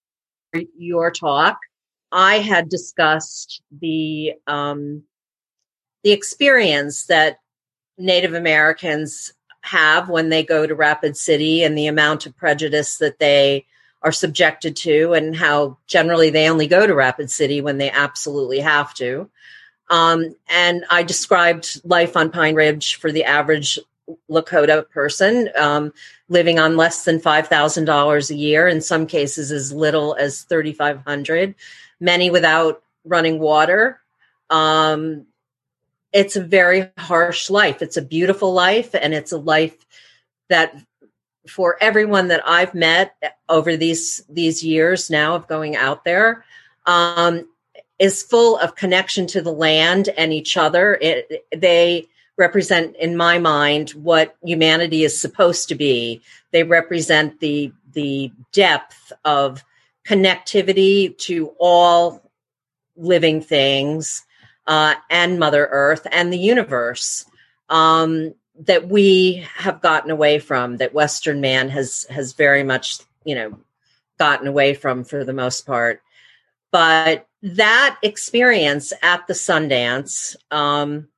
your talk, I had discussed the um, the experience that Native Americans have when they go to Rapid City and the amount of prejudice that they are subjected to, and how generally they only go to Rapid City when they absolutely have to. Um, and I described life on Pine Ridge for the average Lakota person, um, living on less than five thousand dollars a year, in some cases as little as three thousand five hundred dollars, many without running water. Um, it's a very harsh life. It's a beautiful life, and it's a life that for everyone that I've met over these these years now of going out there, um, is full of connection to the land and each other. It, they represent, in my mind, what humanity is supposed to be. They represent the the depth of connectivity to all living things, uh, and Mother Earth and the universe. Um, that we have gotten away from, that Western man has, has very much, you know, gotten away from for the most part. But that experience at the Sundance um,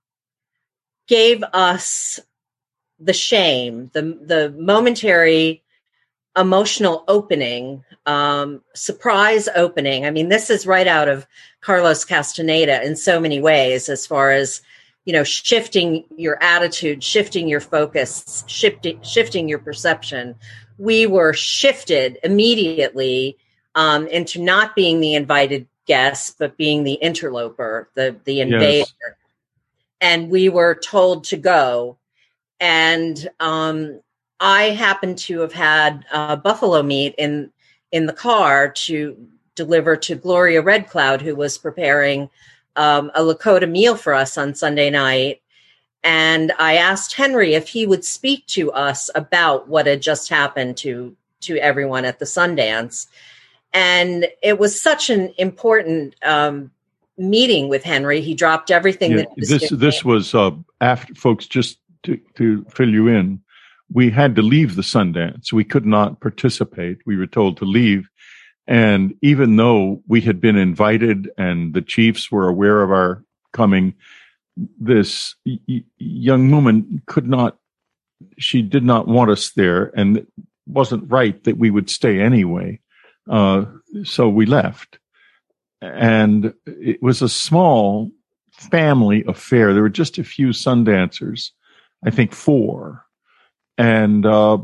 gave us the shame, the, the momentary emotional opening, um, surprise opening. I mean, this is right out of Carlos Castaneda in so many ways, as far as, you know, shifting your attitude, shifting your focus, shifting, shifting your perception. We were shifted immediately um, into not being the invited guest, but being the interloper, the, the invader. Yes. And we were told to go. And um, I happened to have had uh, buffalo meat in, in the car to deliver to Gloria Red Cloud, who was preparing Um, a Lakota meal for us on Sunday night. And I asked Henry if he would speak to us about what had just happened to, to everyone at the Sundance. And it was such an important um, meeting with Henry. He dropped everything. Yeah, that was this this was uh, after, folks, just to, to fill you in, we had to leave the Sundance. We could not participate. We were told to leave. And even though we had been invited and the chiefs were aware of our coming, this y- young woman could not, she did not want us there, and it wasn't right that we would stay anyway. Uh, so we left. And it was a small family affair. There were just a few Sundancers, I think four. And uh,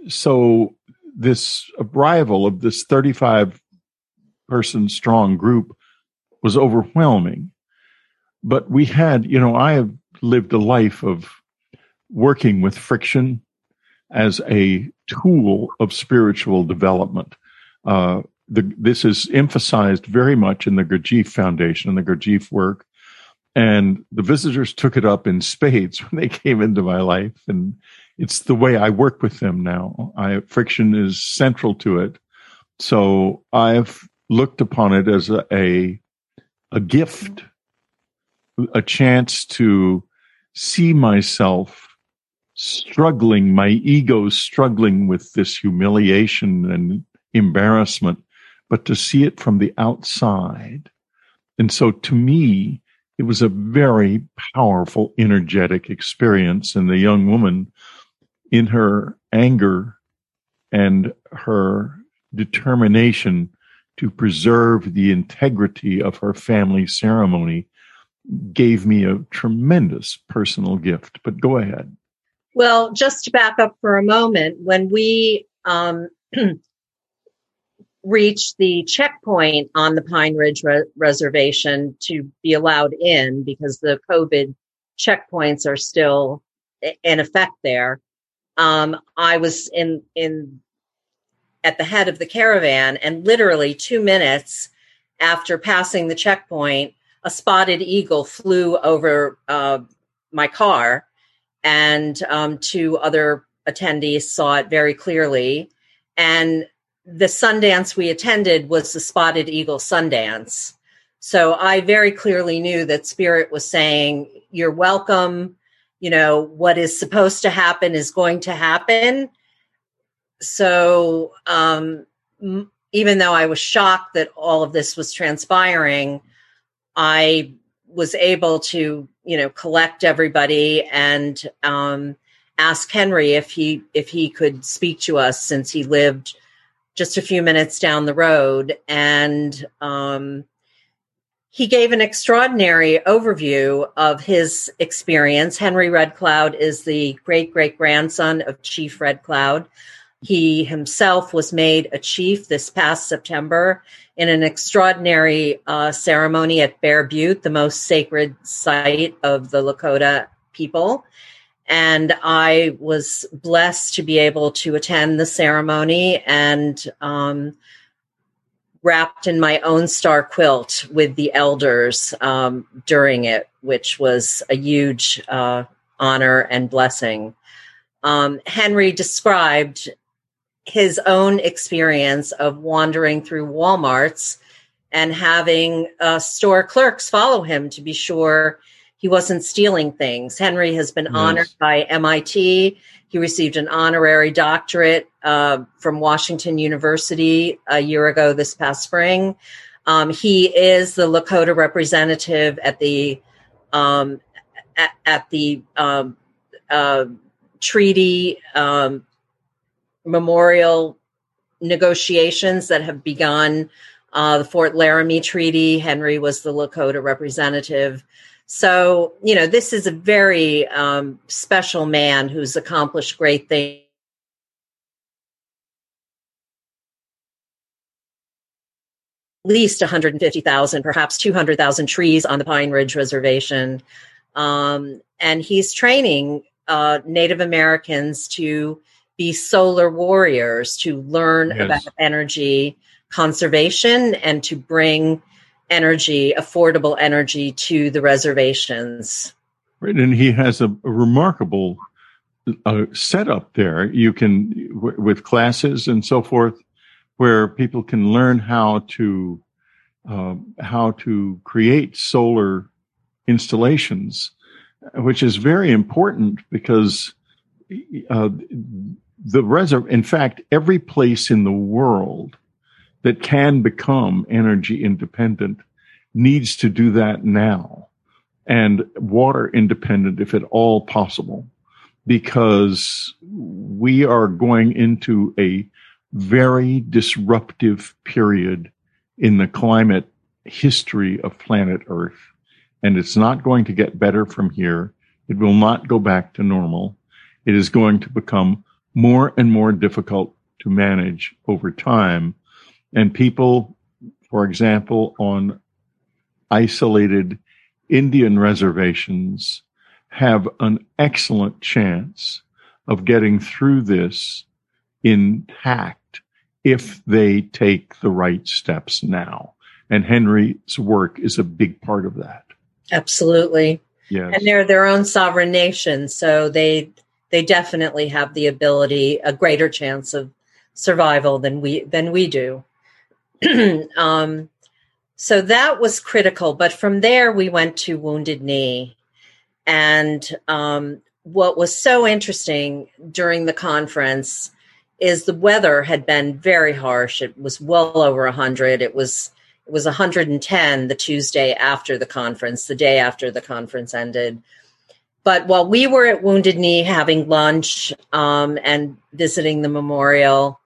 so this arrival of this thirty-five person strong group was overwhelming. But we had, you know, I have lived a life of working with friction as a tool of spiritual development. Uh, the, this is emphasized very much in the Gurdjieff Foundation and the Gurdjieff work. And the visitors took it up in spades when they came into my life. And it's the way I work with them now. I, friction is central to it. So I've looked upon it as a, a, a gift, a chance to see myself struggling, my ego struggling with this humiliation and embarrassment, but to see it from the outside. And so to me, it was a very powerful, energetic experience. And the young woman, in her anger and her determination to preserve the integrity of her family ceremony, gave me a tremendous personal gift. But go ahead. Well, just to back up for a moment, when we um, reached the checkpoint on the Pine Ridge Re- Reservation to be allowed in, because the COVID checkpoints are still in effect there, um, I was in in at the head of the caravan, and literally two minutes after passing the checkpoint, a spotted eagle flew over uh, my car, and um, two other attendees saw it very clearly. And the Sundance we attended was the Spotted Eagle Sundance. So I very clearly knew that Spirit was saying, you're welcome. You know, what is supposed to happen is going to happen. so um, m- even though I was shocked that all of this was transpiring, I was able to, you know, collect everybody and um, ask Henry if he if he could speak to us, since he lived just a few minutes down the road. And um, he gave an extraordinary overview of his experience. Henry Red Cloud is the great-great-grandson of Chief Red Cloud. He himself was made a chief this past September in an extraordinary uh, ceremony at Bear Butte, the most sacred site of the Lakota people. And I was blessed to be able to attend the ceremony and um, wrapped in my own star quilt with the elders um, during it, which was a huge uh, honor and blessing. Um, Henry described his own experience of wandering through Walmarts and having uh, store clerks follow him to be sure he wasn't stealing things. Henry has been yes. honored by M I T. He received an honorary doctorate uh, from Washington University a year ago this past spring. Um, he is the Lakota representative at the um, at, at the um, uh, treaty um, memorial negotiations that have begun. Uh, the Fort Laramie Treaty, Henry was the Lakota representative. So, you know, this is a very um, special man who's accomplished great things. At least one hundred fifty thousand, perhaps two hundred thousand trees on the Pine Ridge Reservation. Um, and he's training uh, Native Americans to be solar warriors, to learn yes. about energy conservation and to bring energy, affordable energy, to the reservations. Right, and he has a, a remarkable uh, setup there. You can, w- with classes and so forth, where people can learn how to uh, how to create solar installations, which is very important because uh, the reserve. In fact, every place in the world that can become energy independent needs to do that now, and water independent if at all possible, because we are going into a very disruptive period in the climate history of planet Earth. And it's not going to get better from here. It will not go back to normal. It is going to become more and more difficult to manage over time. And people, for example, on isolated Indian reservations have an excellent chance of getting through this intact if they take the right steps now. And Henry's work is a big part of that. Absolutely. Yes. And they're their own sovereign nation, so they they definitely have the ability, a greater chance of survival than we than we do. um, so that was critical. But from there, we went to Wounded Knee. And um, what was so interesting during the conference is the weather had been very harsh. It was well over one hundred. It was it was one hundred ten the Tuesday after the conference, the day after the conference ended. But while we were at Wounded Knee having lunch um, and visiting the memorial,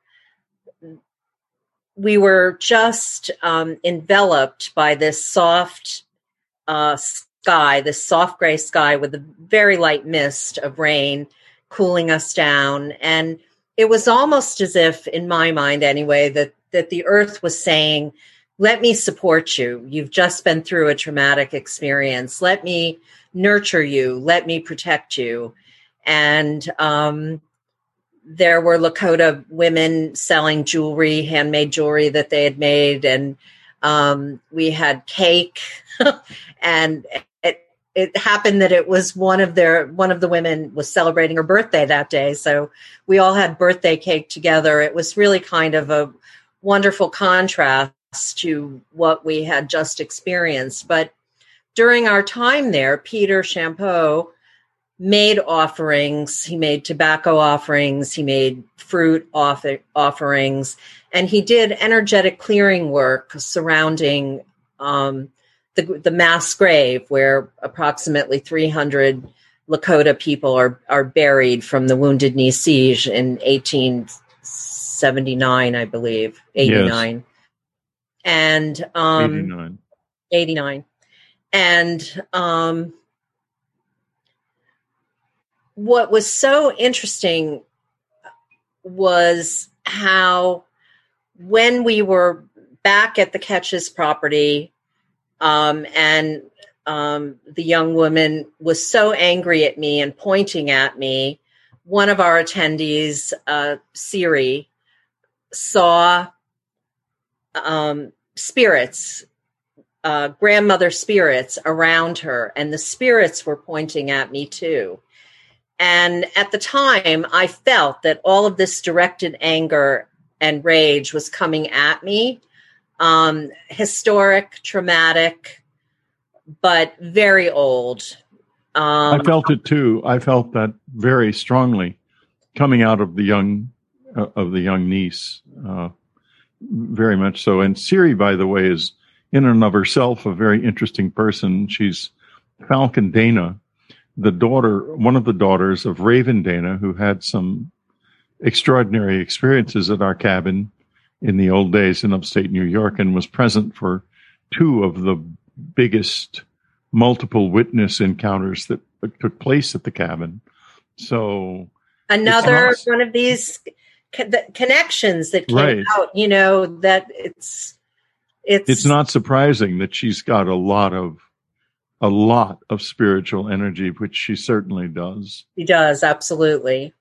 we were just um, enveloped by this soft uh, sky, this soft gray sky with a very light mist of rain cooling us down. And it was almost as if, in my mind anyway, that, that the earth was saying, let me support you. You've just been through a traumatic experience. Let me nurture you. Let me protect you. And um, there were Lakota women selling jewelry, handmade jewelry that they had made. And um, we had cake. And it, it happened that it was one of their, one of the women was celebrating her birthday that day. So we all had birthday cake together. It was really kind of a wonderful contrast to what we had just experienced. But during our time there, Peter Champeau made offerings. He made tobacco offerings. He made fruit offer- offerings. And he did energetic clearing work surrounding um, the, the mass grave where approximately three hundred Lakota people are, are buried from the Wounded Knee Siege in eighteen seventy-nine, I believe, eighty-nine. Yes. And um, eighty-nine. eighty-nine. And um, what was so interesting was how when we were back at the Ketches property um, and um, the young woman was so angry at me and pointing at me, one of our attendees, uh, Siri, saw um, spirits, uh, grandmother spirits around her, and the spirits were pointing at me too. And at the time, I felt that all of this directed anger and rage was coming at me. Um, historic, traumatic, but very old. Um, I felt it too. I felt that very strongly coming out of the young uh, of the young niece, uh, very much so. And Siri, by the way, is in and of herself a very interesting person. She's Falcon Dana, the daughter, one of the daughters of Raven Dana, who had some extraordinary experiences at our cabin in the old days in upstate New York and was present for two of the biggest multiple witness encounters that took place at the cabin. So another not, one of these co- the connections that came right. out, you know, that it's, it's, it's not surprising that she's got a lot of, a lot of spiritual energy, which she certainly does. She does. Absolutely.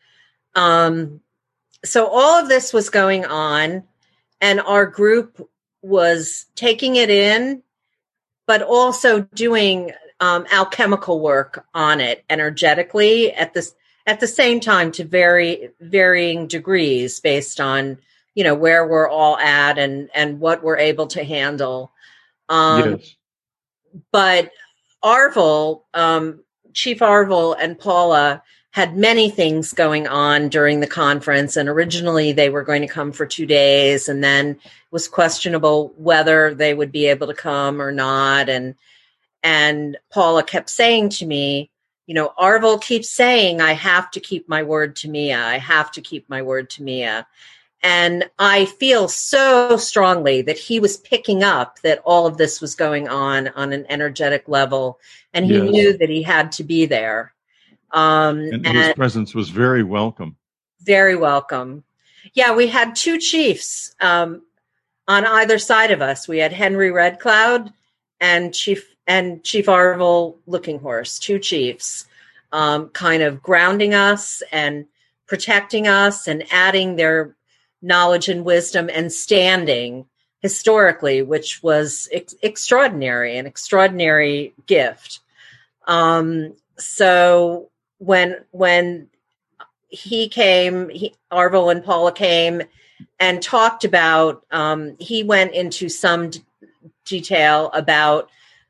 Um, so all of this was going on and our group was taking it in, but also doing um, alchemical work on it energetically at this at the same time to very varying degrees based on, you know, where we're all at and and what we're able to handle. Um, yes. But Arvel, um, Chief Arvel and Paula had many things going on during the conference. And originally they were going to come for two days and then it was questionable whether they would be able to come or not. And, and Paula kept saying to me, you know, Arvel keeps saying, I have to keep my word to Mia. I have to keep my word to Mia. And I feel so strongly that he was picking up that all of this was going on on an energetic level. And he yes. knew that he had to be there. Um, and, and his presence was very welcome. Very welcome. Yeah, we had two chiefs um, on either side of us. We had Henry Red Cloud and Chief and Chief Arvel Looking Horse, two chiefs, um, kind of grounding us and protecting us and adding their knowledge and wisdom and standing historically, which was ex- extraordinary, an extraordinary gift. Um, so when when he came, he, Arvel and Paula came and talked about, um, he went into some d- detail about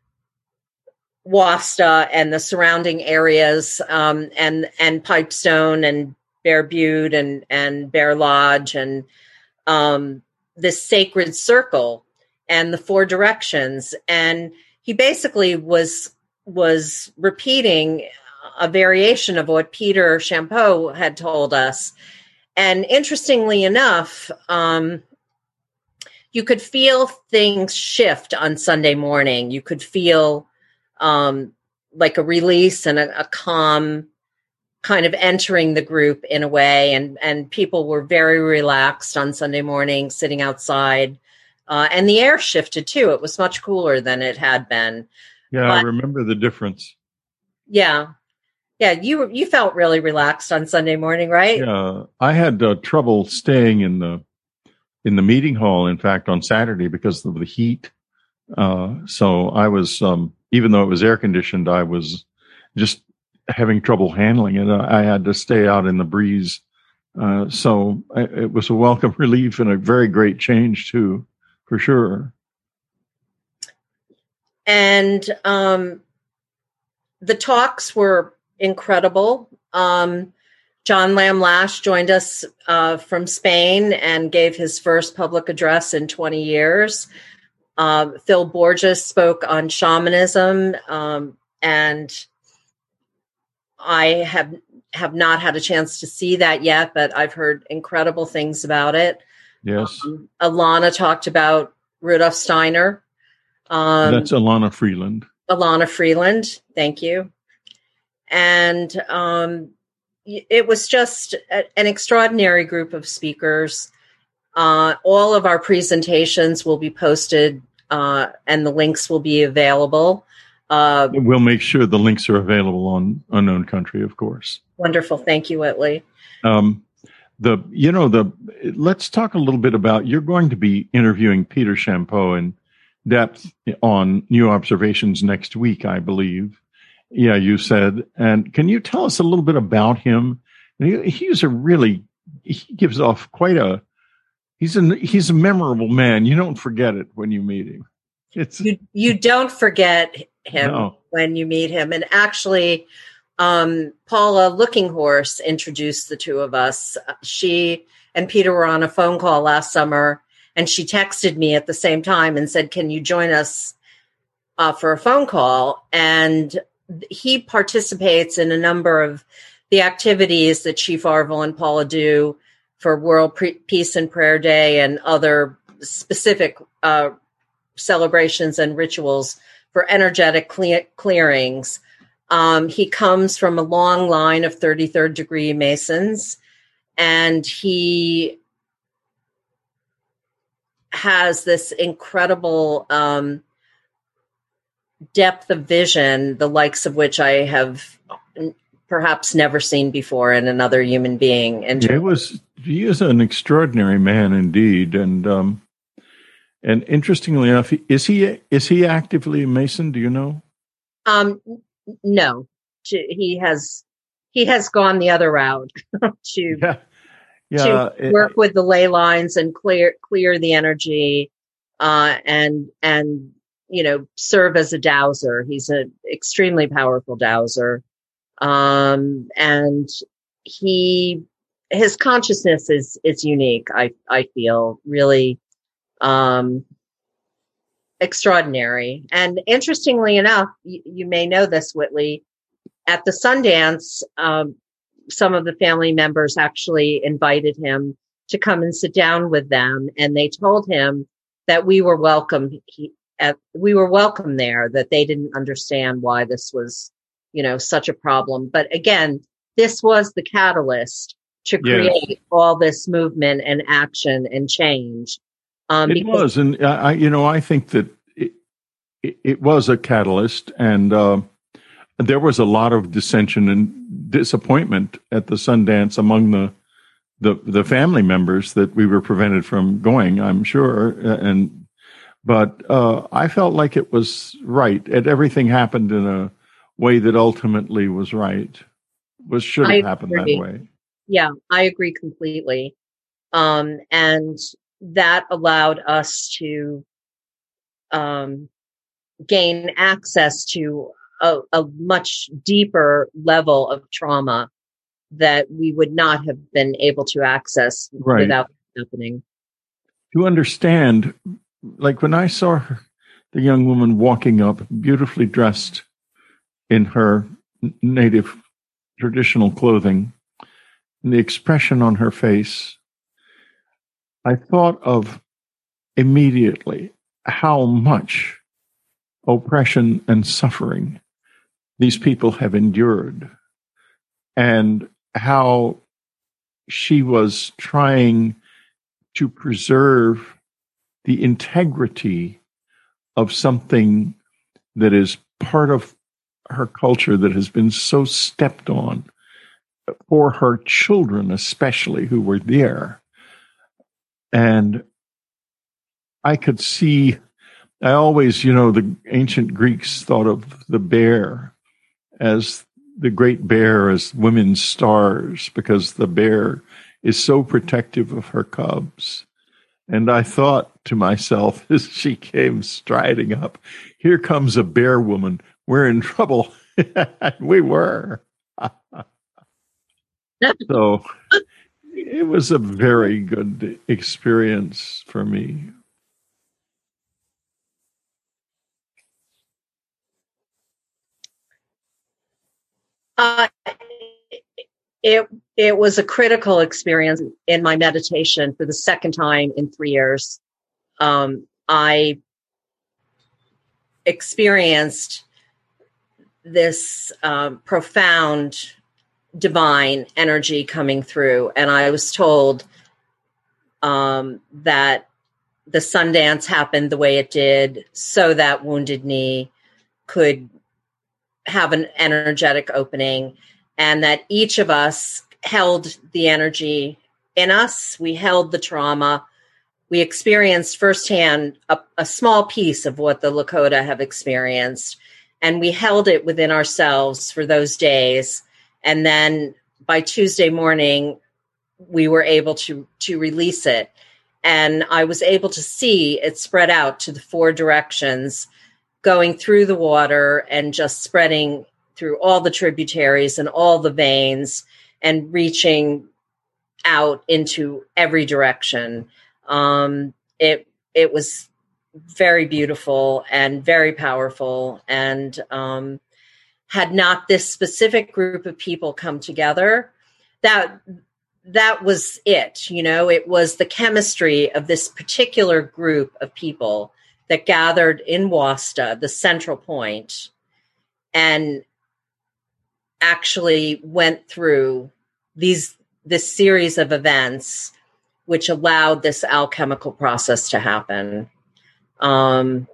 Wasta and the surrounding areas, um, and, and Pipestone and Bear Butte and, and Bear Lodge and um, this sacred circle and the four directions. And he basically was was repeating a variation of what Peter Champeau had told us. And interestingly enough, um, you could feel things shift on Sunday morning. You could feel um, like a release and a, a calm kind of entering the group in a way. And, and people were very relaxed on Sunday morning, sitting outside. Uh, and the air shifted too. It was much cooler than it had been. Yeah, but, I remember the difference. Yeah. Yeah, you you felt really relaxed on Sunday morning, right? Yeah, I had uh, trouble staying in the in the meeting hall, in fact, on Saturday because of the heat. Uh, so I was, um, even though it was air conditioned, I was just having trouble handling it. I had to stay out in the breeze. Uh, so I, it was a welcome relief and a very great change too, for sure. And um, the talks were incredible. Um, John Lamb Lash joined us uh, from Spain and gave his first public address in twenty years. Um, Phil Borges spoke on shamanism, um, and I have have not had a chance to see that yet, but I've heard incredible things about it. Yes. Um, Alana talked about Rudolf Steiner. Um, That's Alana Freeland. Alana Freeland, thank you. And um, it was just a, an extraordinary group of speakers. Uh, all of our presentations will be posted, uh, and the links will be available. Uh, we'll make sure the links are available on Unknown Country, of course. Wonderful. Thank you, Whitley. Um, the, you know, the, let's talk a little bit about, you're going to be interviewing Peter Champeau in depth on New Observations next week, I believe. Yeah, you said. And can you tell us a little bit about him? He, he's a really, he gives off quite a, he's a, he's a memorable man. You don't forget it when you meet him. It's You, you don't forget him no. when you meet him. And actually, um, Paula Lookinghorse introduced the two of us. She and Peter were on a phone call last summer, and she texted me at the same time and said, can you join us uh, for a phone call? And he participates in a number of the activities that Chief Arvil and Paula do for World Pre- Peace and Prayer Day and other specific uh, celebrations and rituals for energetic cle- clearings. Um, he comes from a long line of thirty-third degree Masons, and he has this incredible um, depth of vision, the likes of which I have perhaps never seen before in another human being. And it was, he is an extraordinary man indeed. And, um, and interestingly enough, is he, is he actively a Mason? Do you know? Um, no, he has, he has gone the other route to, yeah. Yeah, to it, work with the ley lines and clear, clear the energy, uh, and, and, you know, serve as a dowser. He's an extremely powerful dowser. Um, and he, his consciousness is, is unique. I, I feel really, um, extraordinary. And interestingly enough, you, you may know this, Whitley, at the Sundance, um, some of the family members actually invited him to come and sit down with them. And they told him that we were welcome. He, at, we were welcome there, that they didn't understand why this was, you know, such a problem. But again, this was the catalyst to create yes. all this movement and action and change. Um, it was. And I, you know, I think that it, it, it was a catalyst, and, uh, there was a lot of dissension and disappointment at the Sundance among the, the, the family members that we were prevented from going, I'm sure. And, but, uh, I felt like it was right. And everything happened in a way that ultimately was right, was should have happened that way. Yeah, I agree completely. Um, and that allowed us to, um, gain access to A, a much deeper level of trauma that we would not have been able to access right. without happening. To understand, like when I saw her, the young woman walking up, beautifully dressed in her native traditional clothing, and the expression on her face, I thought of immediately how much oppression and suffering these people have endured, and how she was trying to preserve the integrity of something that is part of her culture that has been so stepped on for her children, especially, who were there. And I could see, I always, you know, the ancient Greeks thought of the bear as the great bear as women's stars, because the bear is so protective of her cubs. And I thought to myself, as she came striding up, here comes a bear woman. We're in trouble. We were. So it was a very good experience for me. Uh, it it was a critical experience in my meditation for the second time in three years. Um, I experienced this um, profound divine energy coming through, and I was told um, that the Sundance happened the way it did so that Wounded Knee could have an energetic opening, and that each of us held the energy in us. We held the trauma. We experienced firsthand a, a small piece of what the Lakota have experienced, and we held it within ourselves for those days. And then by Tuesday morning, we were able to, to release it. And I was able to see it spread out to the four directions, going through the water and just spreading through all the tributaries and all the veins and reaching out into every direction. Um, it, it was very beautiful and very powerful. And, um, had not this specific group of people come together, that, that was it. You know, it was the chemistry of this particular group of people that gathered in Wasta, the central point, and actually went through these, this series of events which allowed this alchemical process to happen. Um,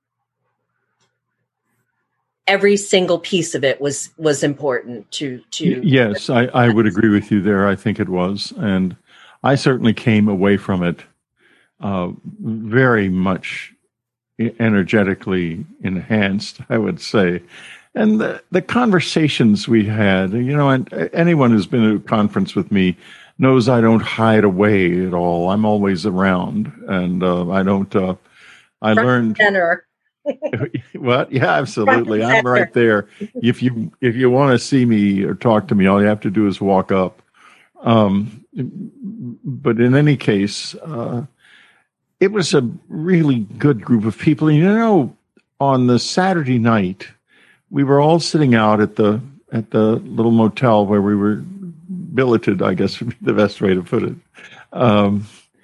every single piece of it was, was important to, to. Yes, I, I would agree with you there. I think it was. And I certainly came away from it uh, very much energetically enhanced, I would say. And the, the conversations we had, you know, and anyone who's been at a conference with me knows I don't hide away at all. I'm always around, and uh, I don't, uh, I Front learned. Center. What? Yeah, absolutely. I'm right there. If you, if you want to see me or talk to me, all you have to do is walk up. Um, but in any case, uh, it was a really good group of people. And, you know, on the Saturday night, we were all sitting out at the at the little motel where we were billeted, I guess would be the best way to put it. Um,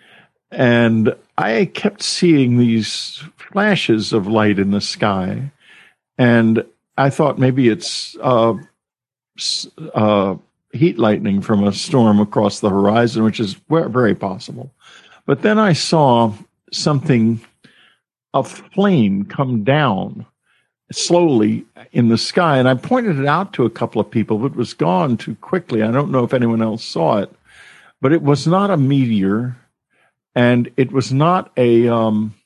and I kept seeing these flashes of light in the sky. And I thought maybe it's uh, uh, heat lightning from a storm across the horizon, which is very possible. But then I saw something, a flame come down slowly in the sky. And I pointed it out to a couple of people, but it was gone too quickly. I don't know if anyone else saw it, but it was not a meteor. And it was not a, um,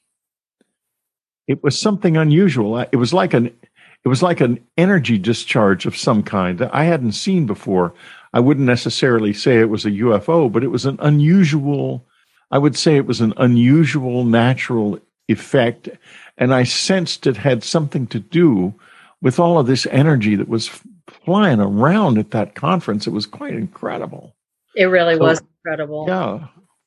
it was something unusual. It was like an, it was like an energy discharge of some kind that I hadn't seen before. I wouldn't necessarily say it was a U F O, but it was an unusual, I would say it was an unusual natural effect. And I sensed it had something to do with all of this energy that was flying around at that conference. It was quite incredible. It really so, was incredible. Yeah.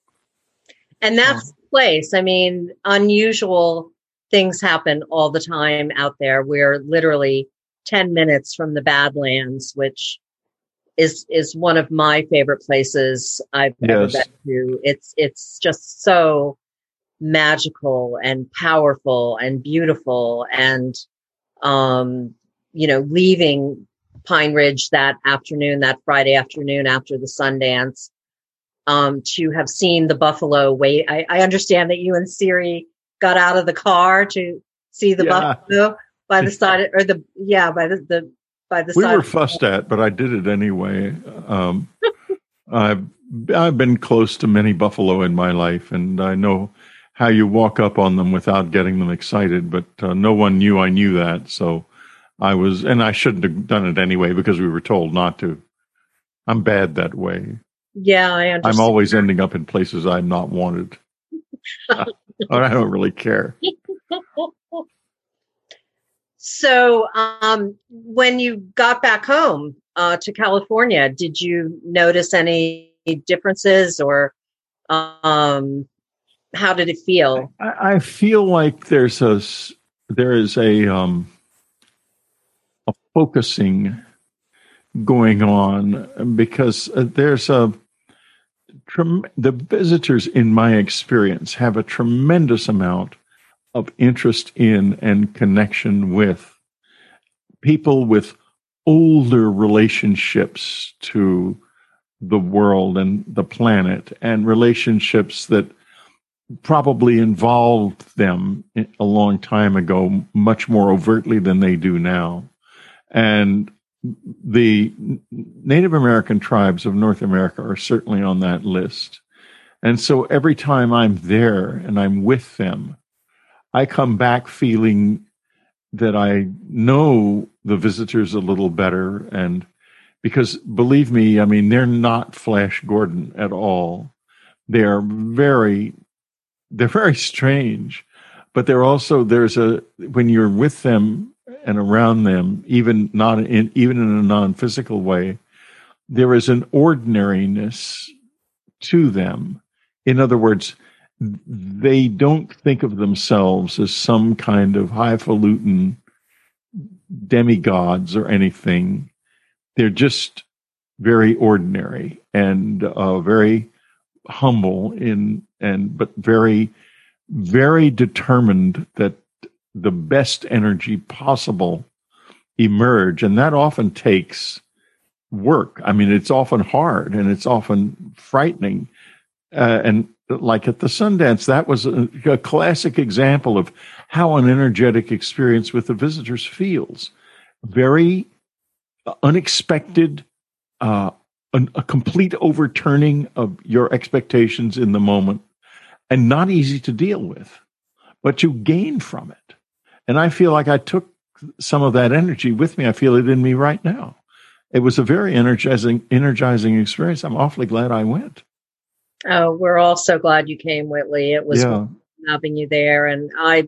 And that's the place. I mean, unusual things happen all the time out there. We're literally ten minutes from the Badlands, which is, is one of my favorite places I've yes. ever been to. It's, it's just so magical and powerful and beautiful. And, um, you know, leaving Pine Ridge that afternoon, that Friday afternoon after the Sundance, um, to have seen the buffalo wait. I, I understand that you and Siri got out of the car to see the yeah. buffalo by the side, or the, yeah, by the, the by the we side. We were fussed at, but I did it anyway. Um, I've, I've been close to many buffalo in my life, and I know how you walk up on them without getting them excited, but uh, no one knew I knew that. So I was, and I shouldn't have done it anyway because we were told not to. I'm bad that way. Yeah, I understand. I'm always ending up in places I'm not wanted. I don't really care. So um, when you got back home uh, to California, did you notice any differences, or um, how did it feel? I, I feel like there's a there is a um, a focusing going on, because there's a the visitors, in my experience, have a tremendous amount of interest in and connection with people with older relationships to the world and the planet, and relationships that probably involved them a long time ago, much more overtly than they do now. And the Native American tribes of North America are certainly on that list. And so every time I'm there and I'm with them, I come back feeling that I know the visitors a little better. And because, believe me, I mean, they're not Flash Gordon at all. They're very, they're very strange, but they're also, there's a, when you're with them and around them, even not in, even in a non-physical way, there is an ordinariness to them. In other words, they don't think of themselves as some kind of highfalutin demigods or anything. They're just very ordinary and uh, very humble in, and but very, very determined that the best energy possible emerge. And that often takes work. I mean, it's often hard and it's often frightening. Uh, and like at the Sundance, that was a, a classic example of how an energetic experience with the visitors feels. Very unexpected, uh, a, a complete overturning of your expectations in the moment, and not easy to deal with, but you gain from it. And I feel like I took some of that energy with me. I feel it in me right now. It was a very energizing, energizing experience. I'm awfully glad I went. Oh, we're all so glad you came, Whitley. It was yeah. having you there. And I,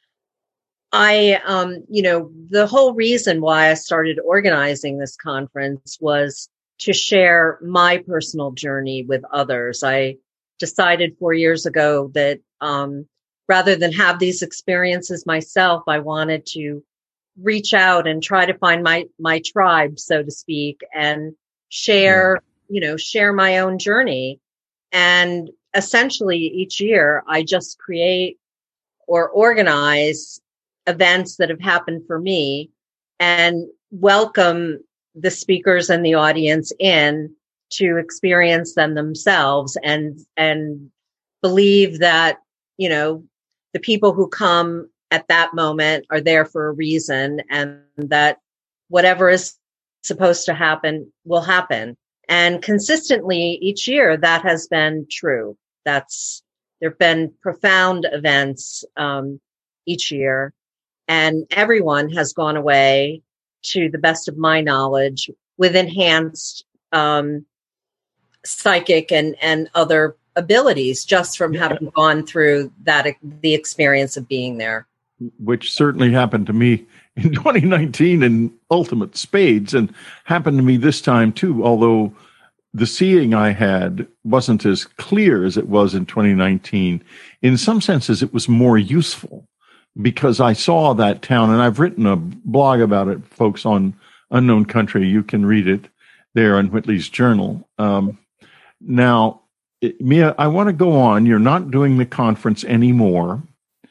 I, um, you know, the whole reason why I started organizing this conference was to share my personal journey with others. I decided four years ago that, um, rather than have these experiences myself, I wanted to reach out and try to find my, my tribe, so to speak, and share, yeah. you know, share my own journey. And essentially each year I just create or organize events that have happened for me and welcome the speakers and the audience in to experience them themselves, and, and believe that, you know, the people who come at that moment are there for a reason, and that whatever is supposed to happen will happen. And consistently each year that has been true. That's, there've been profound events, um, each year, and everyone has gone away, to the best of my knowledge, with enhanced, um, psychic and, and other abilities, just from having gone through that, the experience of being there. Which certainly happened to me in twenty nineteen in ultimate spades, and happened to me this time too, although the seeing I had wasn't as clear as it was in twenty nineteen. In some senses, it was more useful, because I saw that town, and I've written a blog about it, folks, on Unknown Country. You can read it there in Whitley's Journal. Um, now, it, Mia, I want to go on. You're not doing the conference anymore.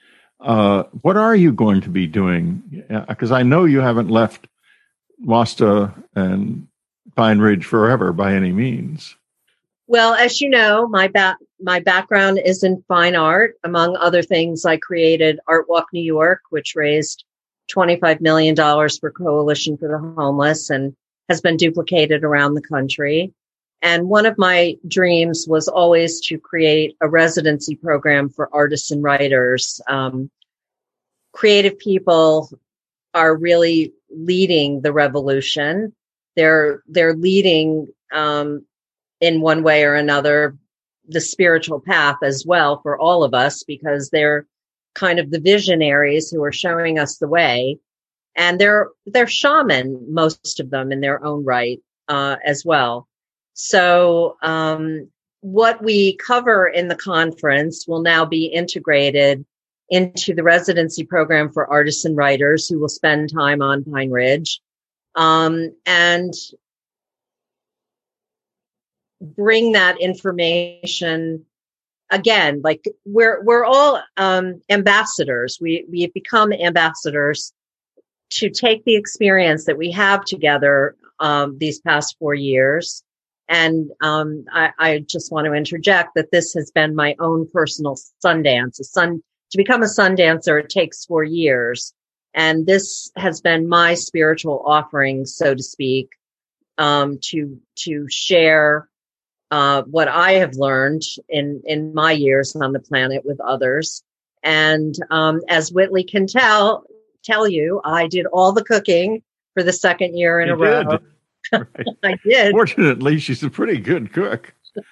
Uh, what are you going to be doing? Because I know you haven't left Wasta and Pine Ridge forever by any means. Well, as you know, my back my background is in fine art. Among other things, I created Art Walk New York, which raised twenty-five million dollars for Coalition for the Homeless and has been duplicated around the country. And one of my dreams was always to create a residency program for artists and writers. Um, creative people are really leading the revolution. They're, they're leading, um, in one way or another, the spiritual path as well for all of us, because they're kind of the visionaries who are showing us the way. and they're they're shaman, most of them in their own right, uh, as well. So um, what we cover in the conference will now be integrated into the residency program for artists and writers who will spend time on Pine Ridge, um, and bring that information. Again, like we're we're all um, ambassadors. We we become ambassadors to take the experience that we have together um, these past four years. And um, I, I just want to interject that this has been my own personal Sundance. A sun to become a Sundancer, it takes four years, and this has been my spiritual offering, so to speak, um, to to share uh, what I have learned in in my years on the planet with others. And um, as Whitley can tell tell you, I did all the cooking for the second year in you a row. Did. Right. I did. Fortunately, she's a pretty good cook.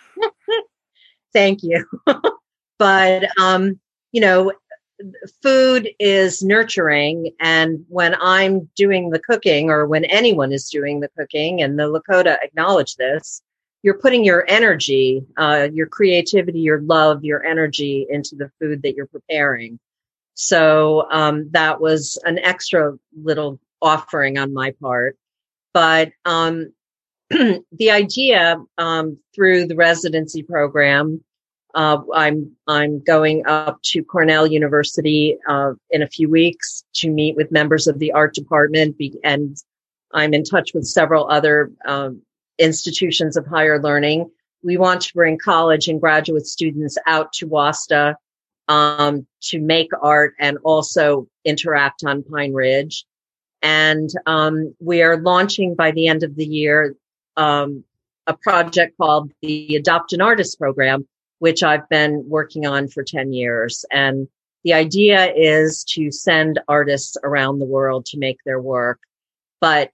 Thank you. But, um, you know, food is nurturing. And when I'm doing the cooking, or when anyone is doing the cooking, and the Lakota acknowledge this, you're putting your energy, uh, your creativity, your love, your energy into the food that you're preparing. So um, that was an extra little offering on my part. But um, the idea um, through the residency program, uh, I'm I'm going up to Cornell University uh, in a few weeks to meet with members of the art department, be, and I'm in touch with several other um, institutions of higher learning. We want to bring college and graduate students out to WASTA um, to make art and also interact on Pine Ridge. And um, we are launching by the end of the year um, a project called the Adopt an Artist program, which I've been working on for ten years. And the idea is to send artists around the world to make their work, but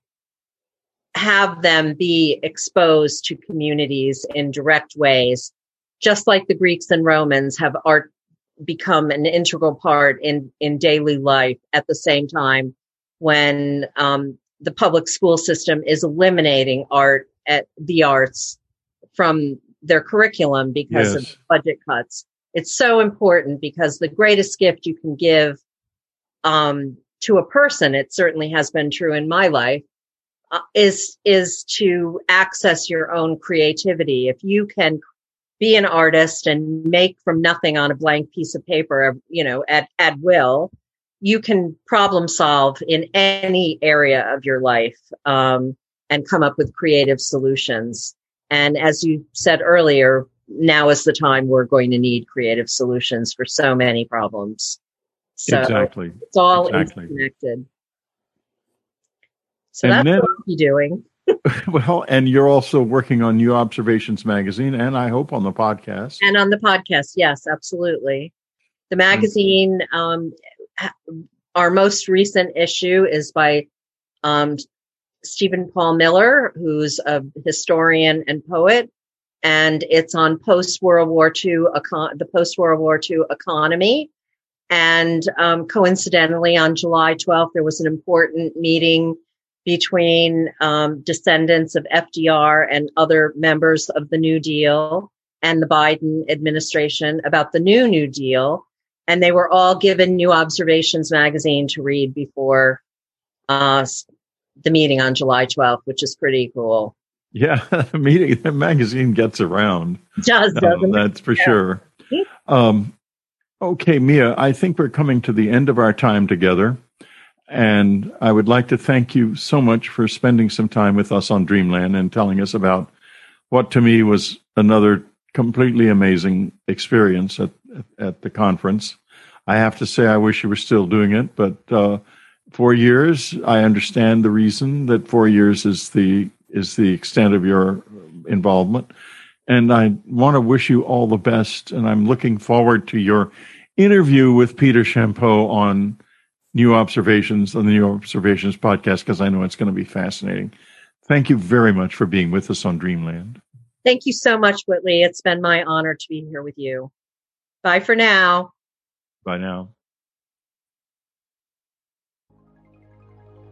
have them be exposed to communities in direct ways, just like the Greeks and Romans have art become an integral part in, in daily life at the same time when um, the public school system is eliminating art at the arts from their curriculum because yes. of budget cuts. It's so important because the greatest gift you can give um, to a person, it certainly has been true in my life, uh, is is to access your own creativity. If you can be an artist and make from nothing on a blank piece of paper, you know, at, at will, you can problem solve in any area of your life um, and come up with creative solutions. And as you said earlier, now is the time we're going to need creative solutions for so many problems. So exactly. It's all exactly. interconnected. So and that's then, what I'll be doing. Well, and you're also working on New Observations magazine, and I hope on the podcast. And on the podcast, yes, absolutely. The magazine, um, our most recent issue is by um, Stephen Paul Miller, who's a historian and poet, and it's on post-World War Two, econ- the post-World War Two economy. And um, coincidentally, on July twelfth, there was an important meeting between um, descendants of F D R and other members of the New Deal and the Biden administration about the new New Deal. And they were all given New Observations magazine to read before uh, the meeting on July twelfth, which is pretty cool. Yeah, the meeting, the magazine gets around. It does, doesn't uh, That's it? for Yeah. sure. Um, okay, Mia, I think we're coming to the end of our time together. And I would like to thank you so much for spending some time with us on Dreamland and telling us about what to me was another completely amazing experience at, at the conference. I have to say, I wish you were still doing it, but uh, four years, I understand the reason that four years is the is the extent of your involvement. And I want to wish you all the best. And I'm looking forward to your interview with Peter Champeau on New Observations, on the New Observations podcast, because I know it's going to be fascinating. Thank you very much for being with us on Dreamland. Thank you so much, Whitley. It's been my honor to be here with you. Bye for now. Bye now.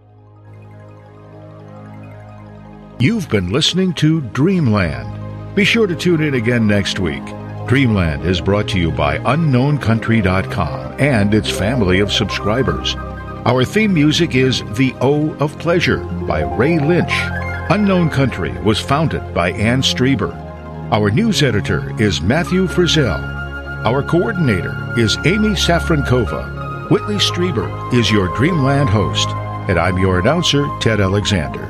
You've been listening to Dreamland. Be sure to tune in again next week. Dreamland is brought to you by unknown country dot com and its family of subscribers. Our theme music is The O of Pleasure by Ray Lynch. Unknown Country was founded by Ann Strieber. Our news editor is Matthew Frizzell. Our coordinator is Amy Safrankova. Whitley Strieber is your Dreamland host, and I'm your announcer, Ted Alexander.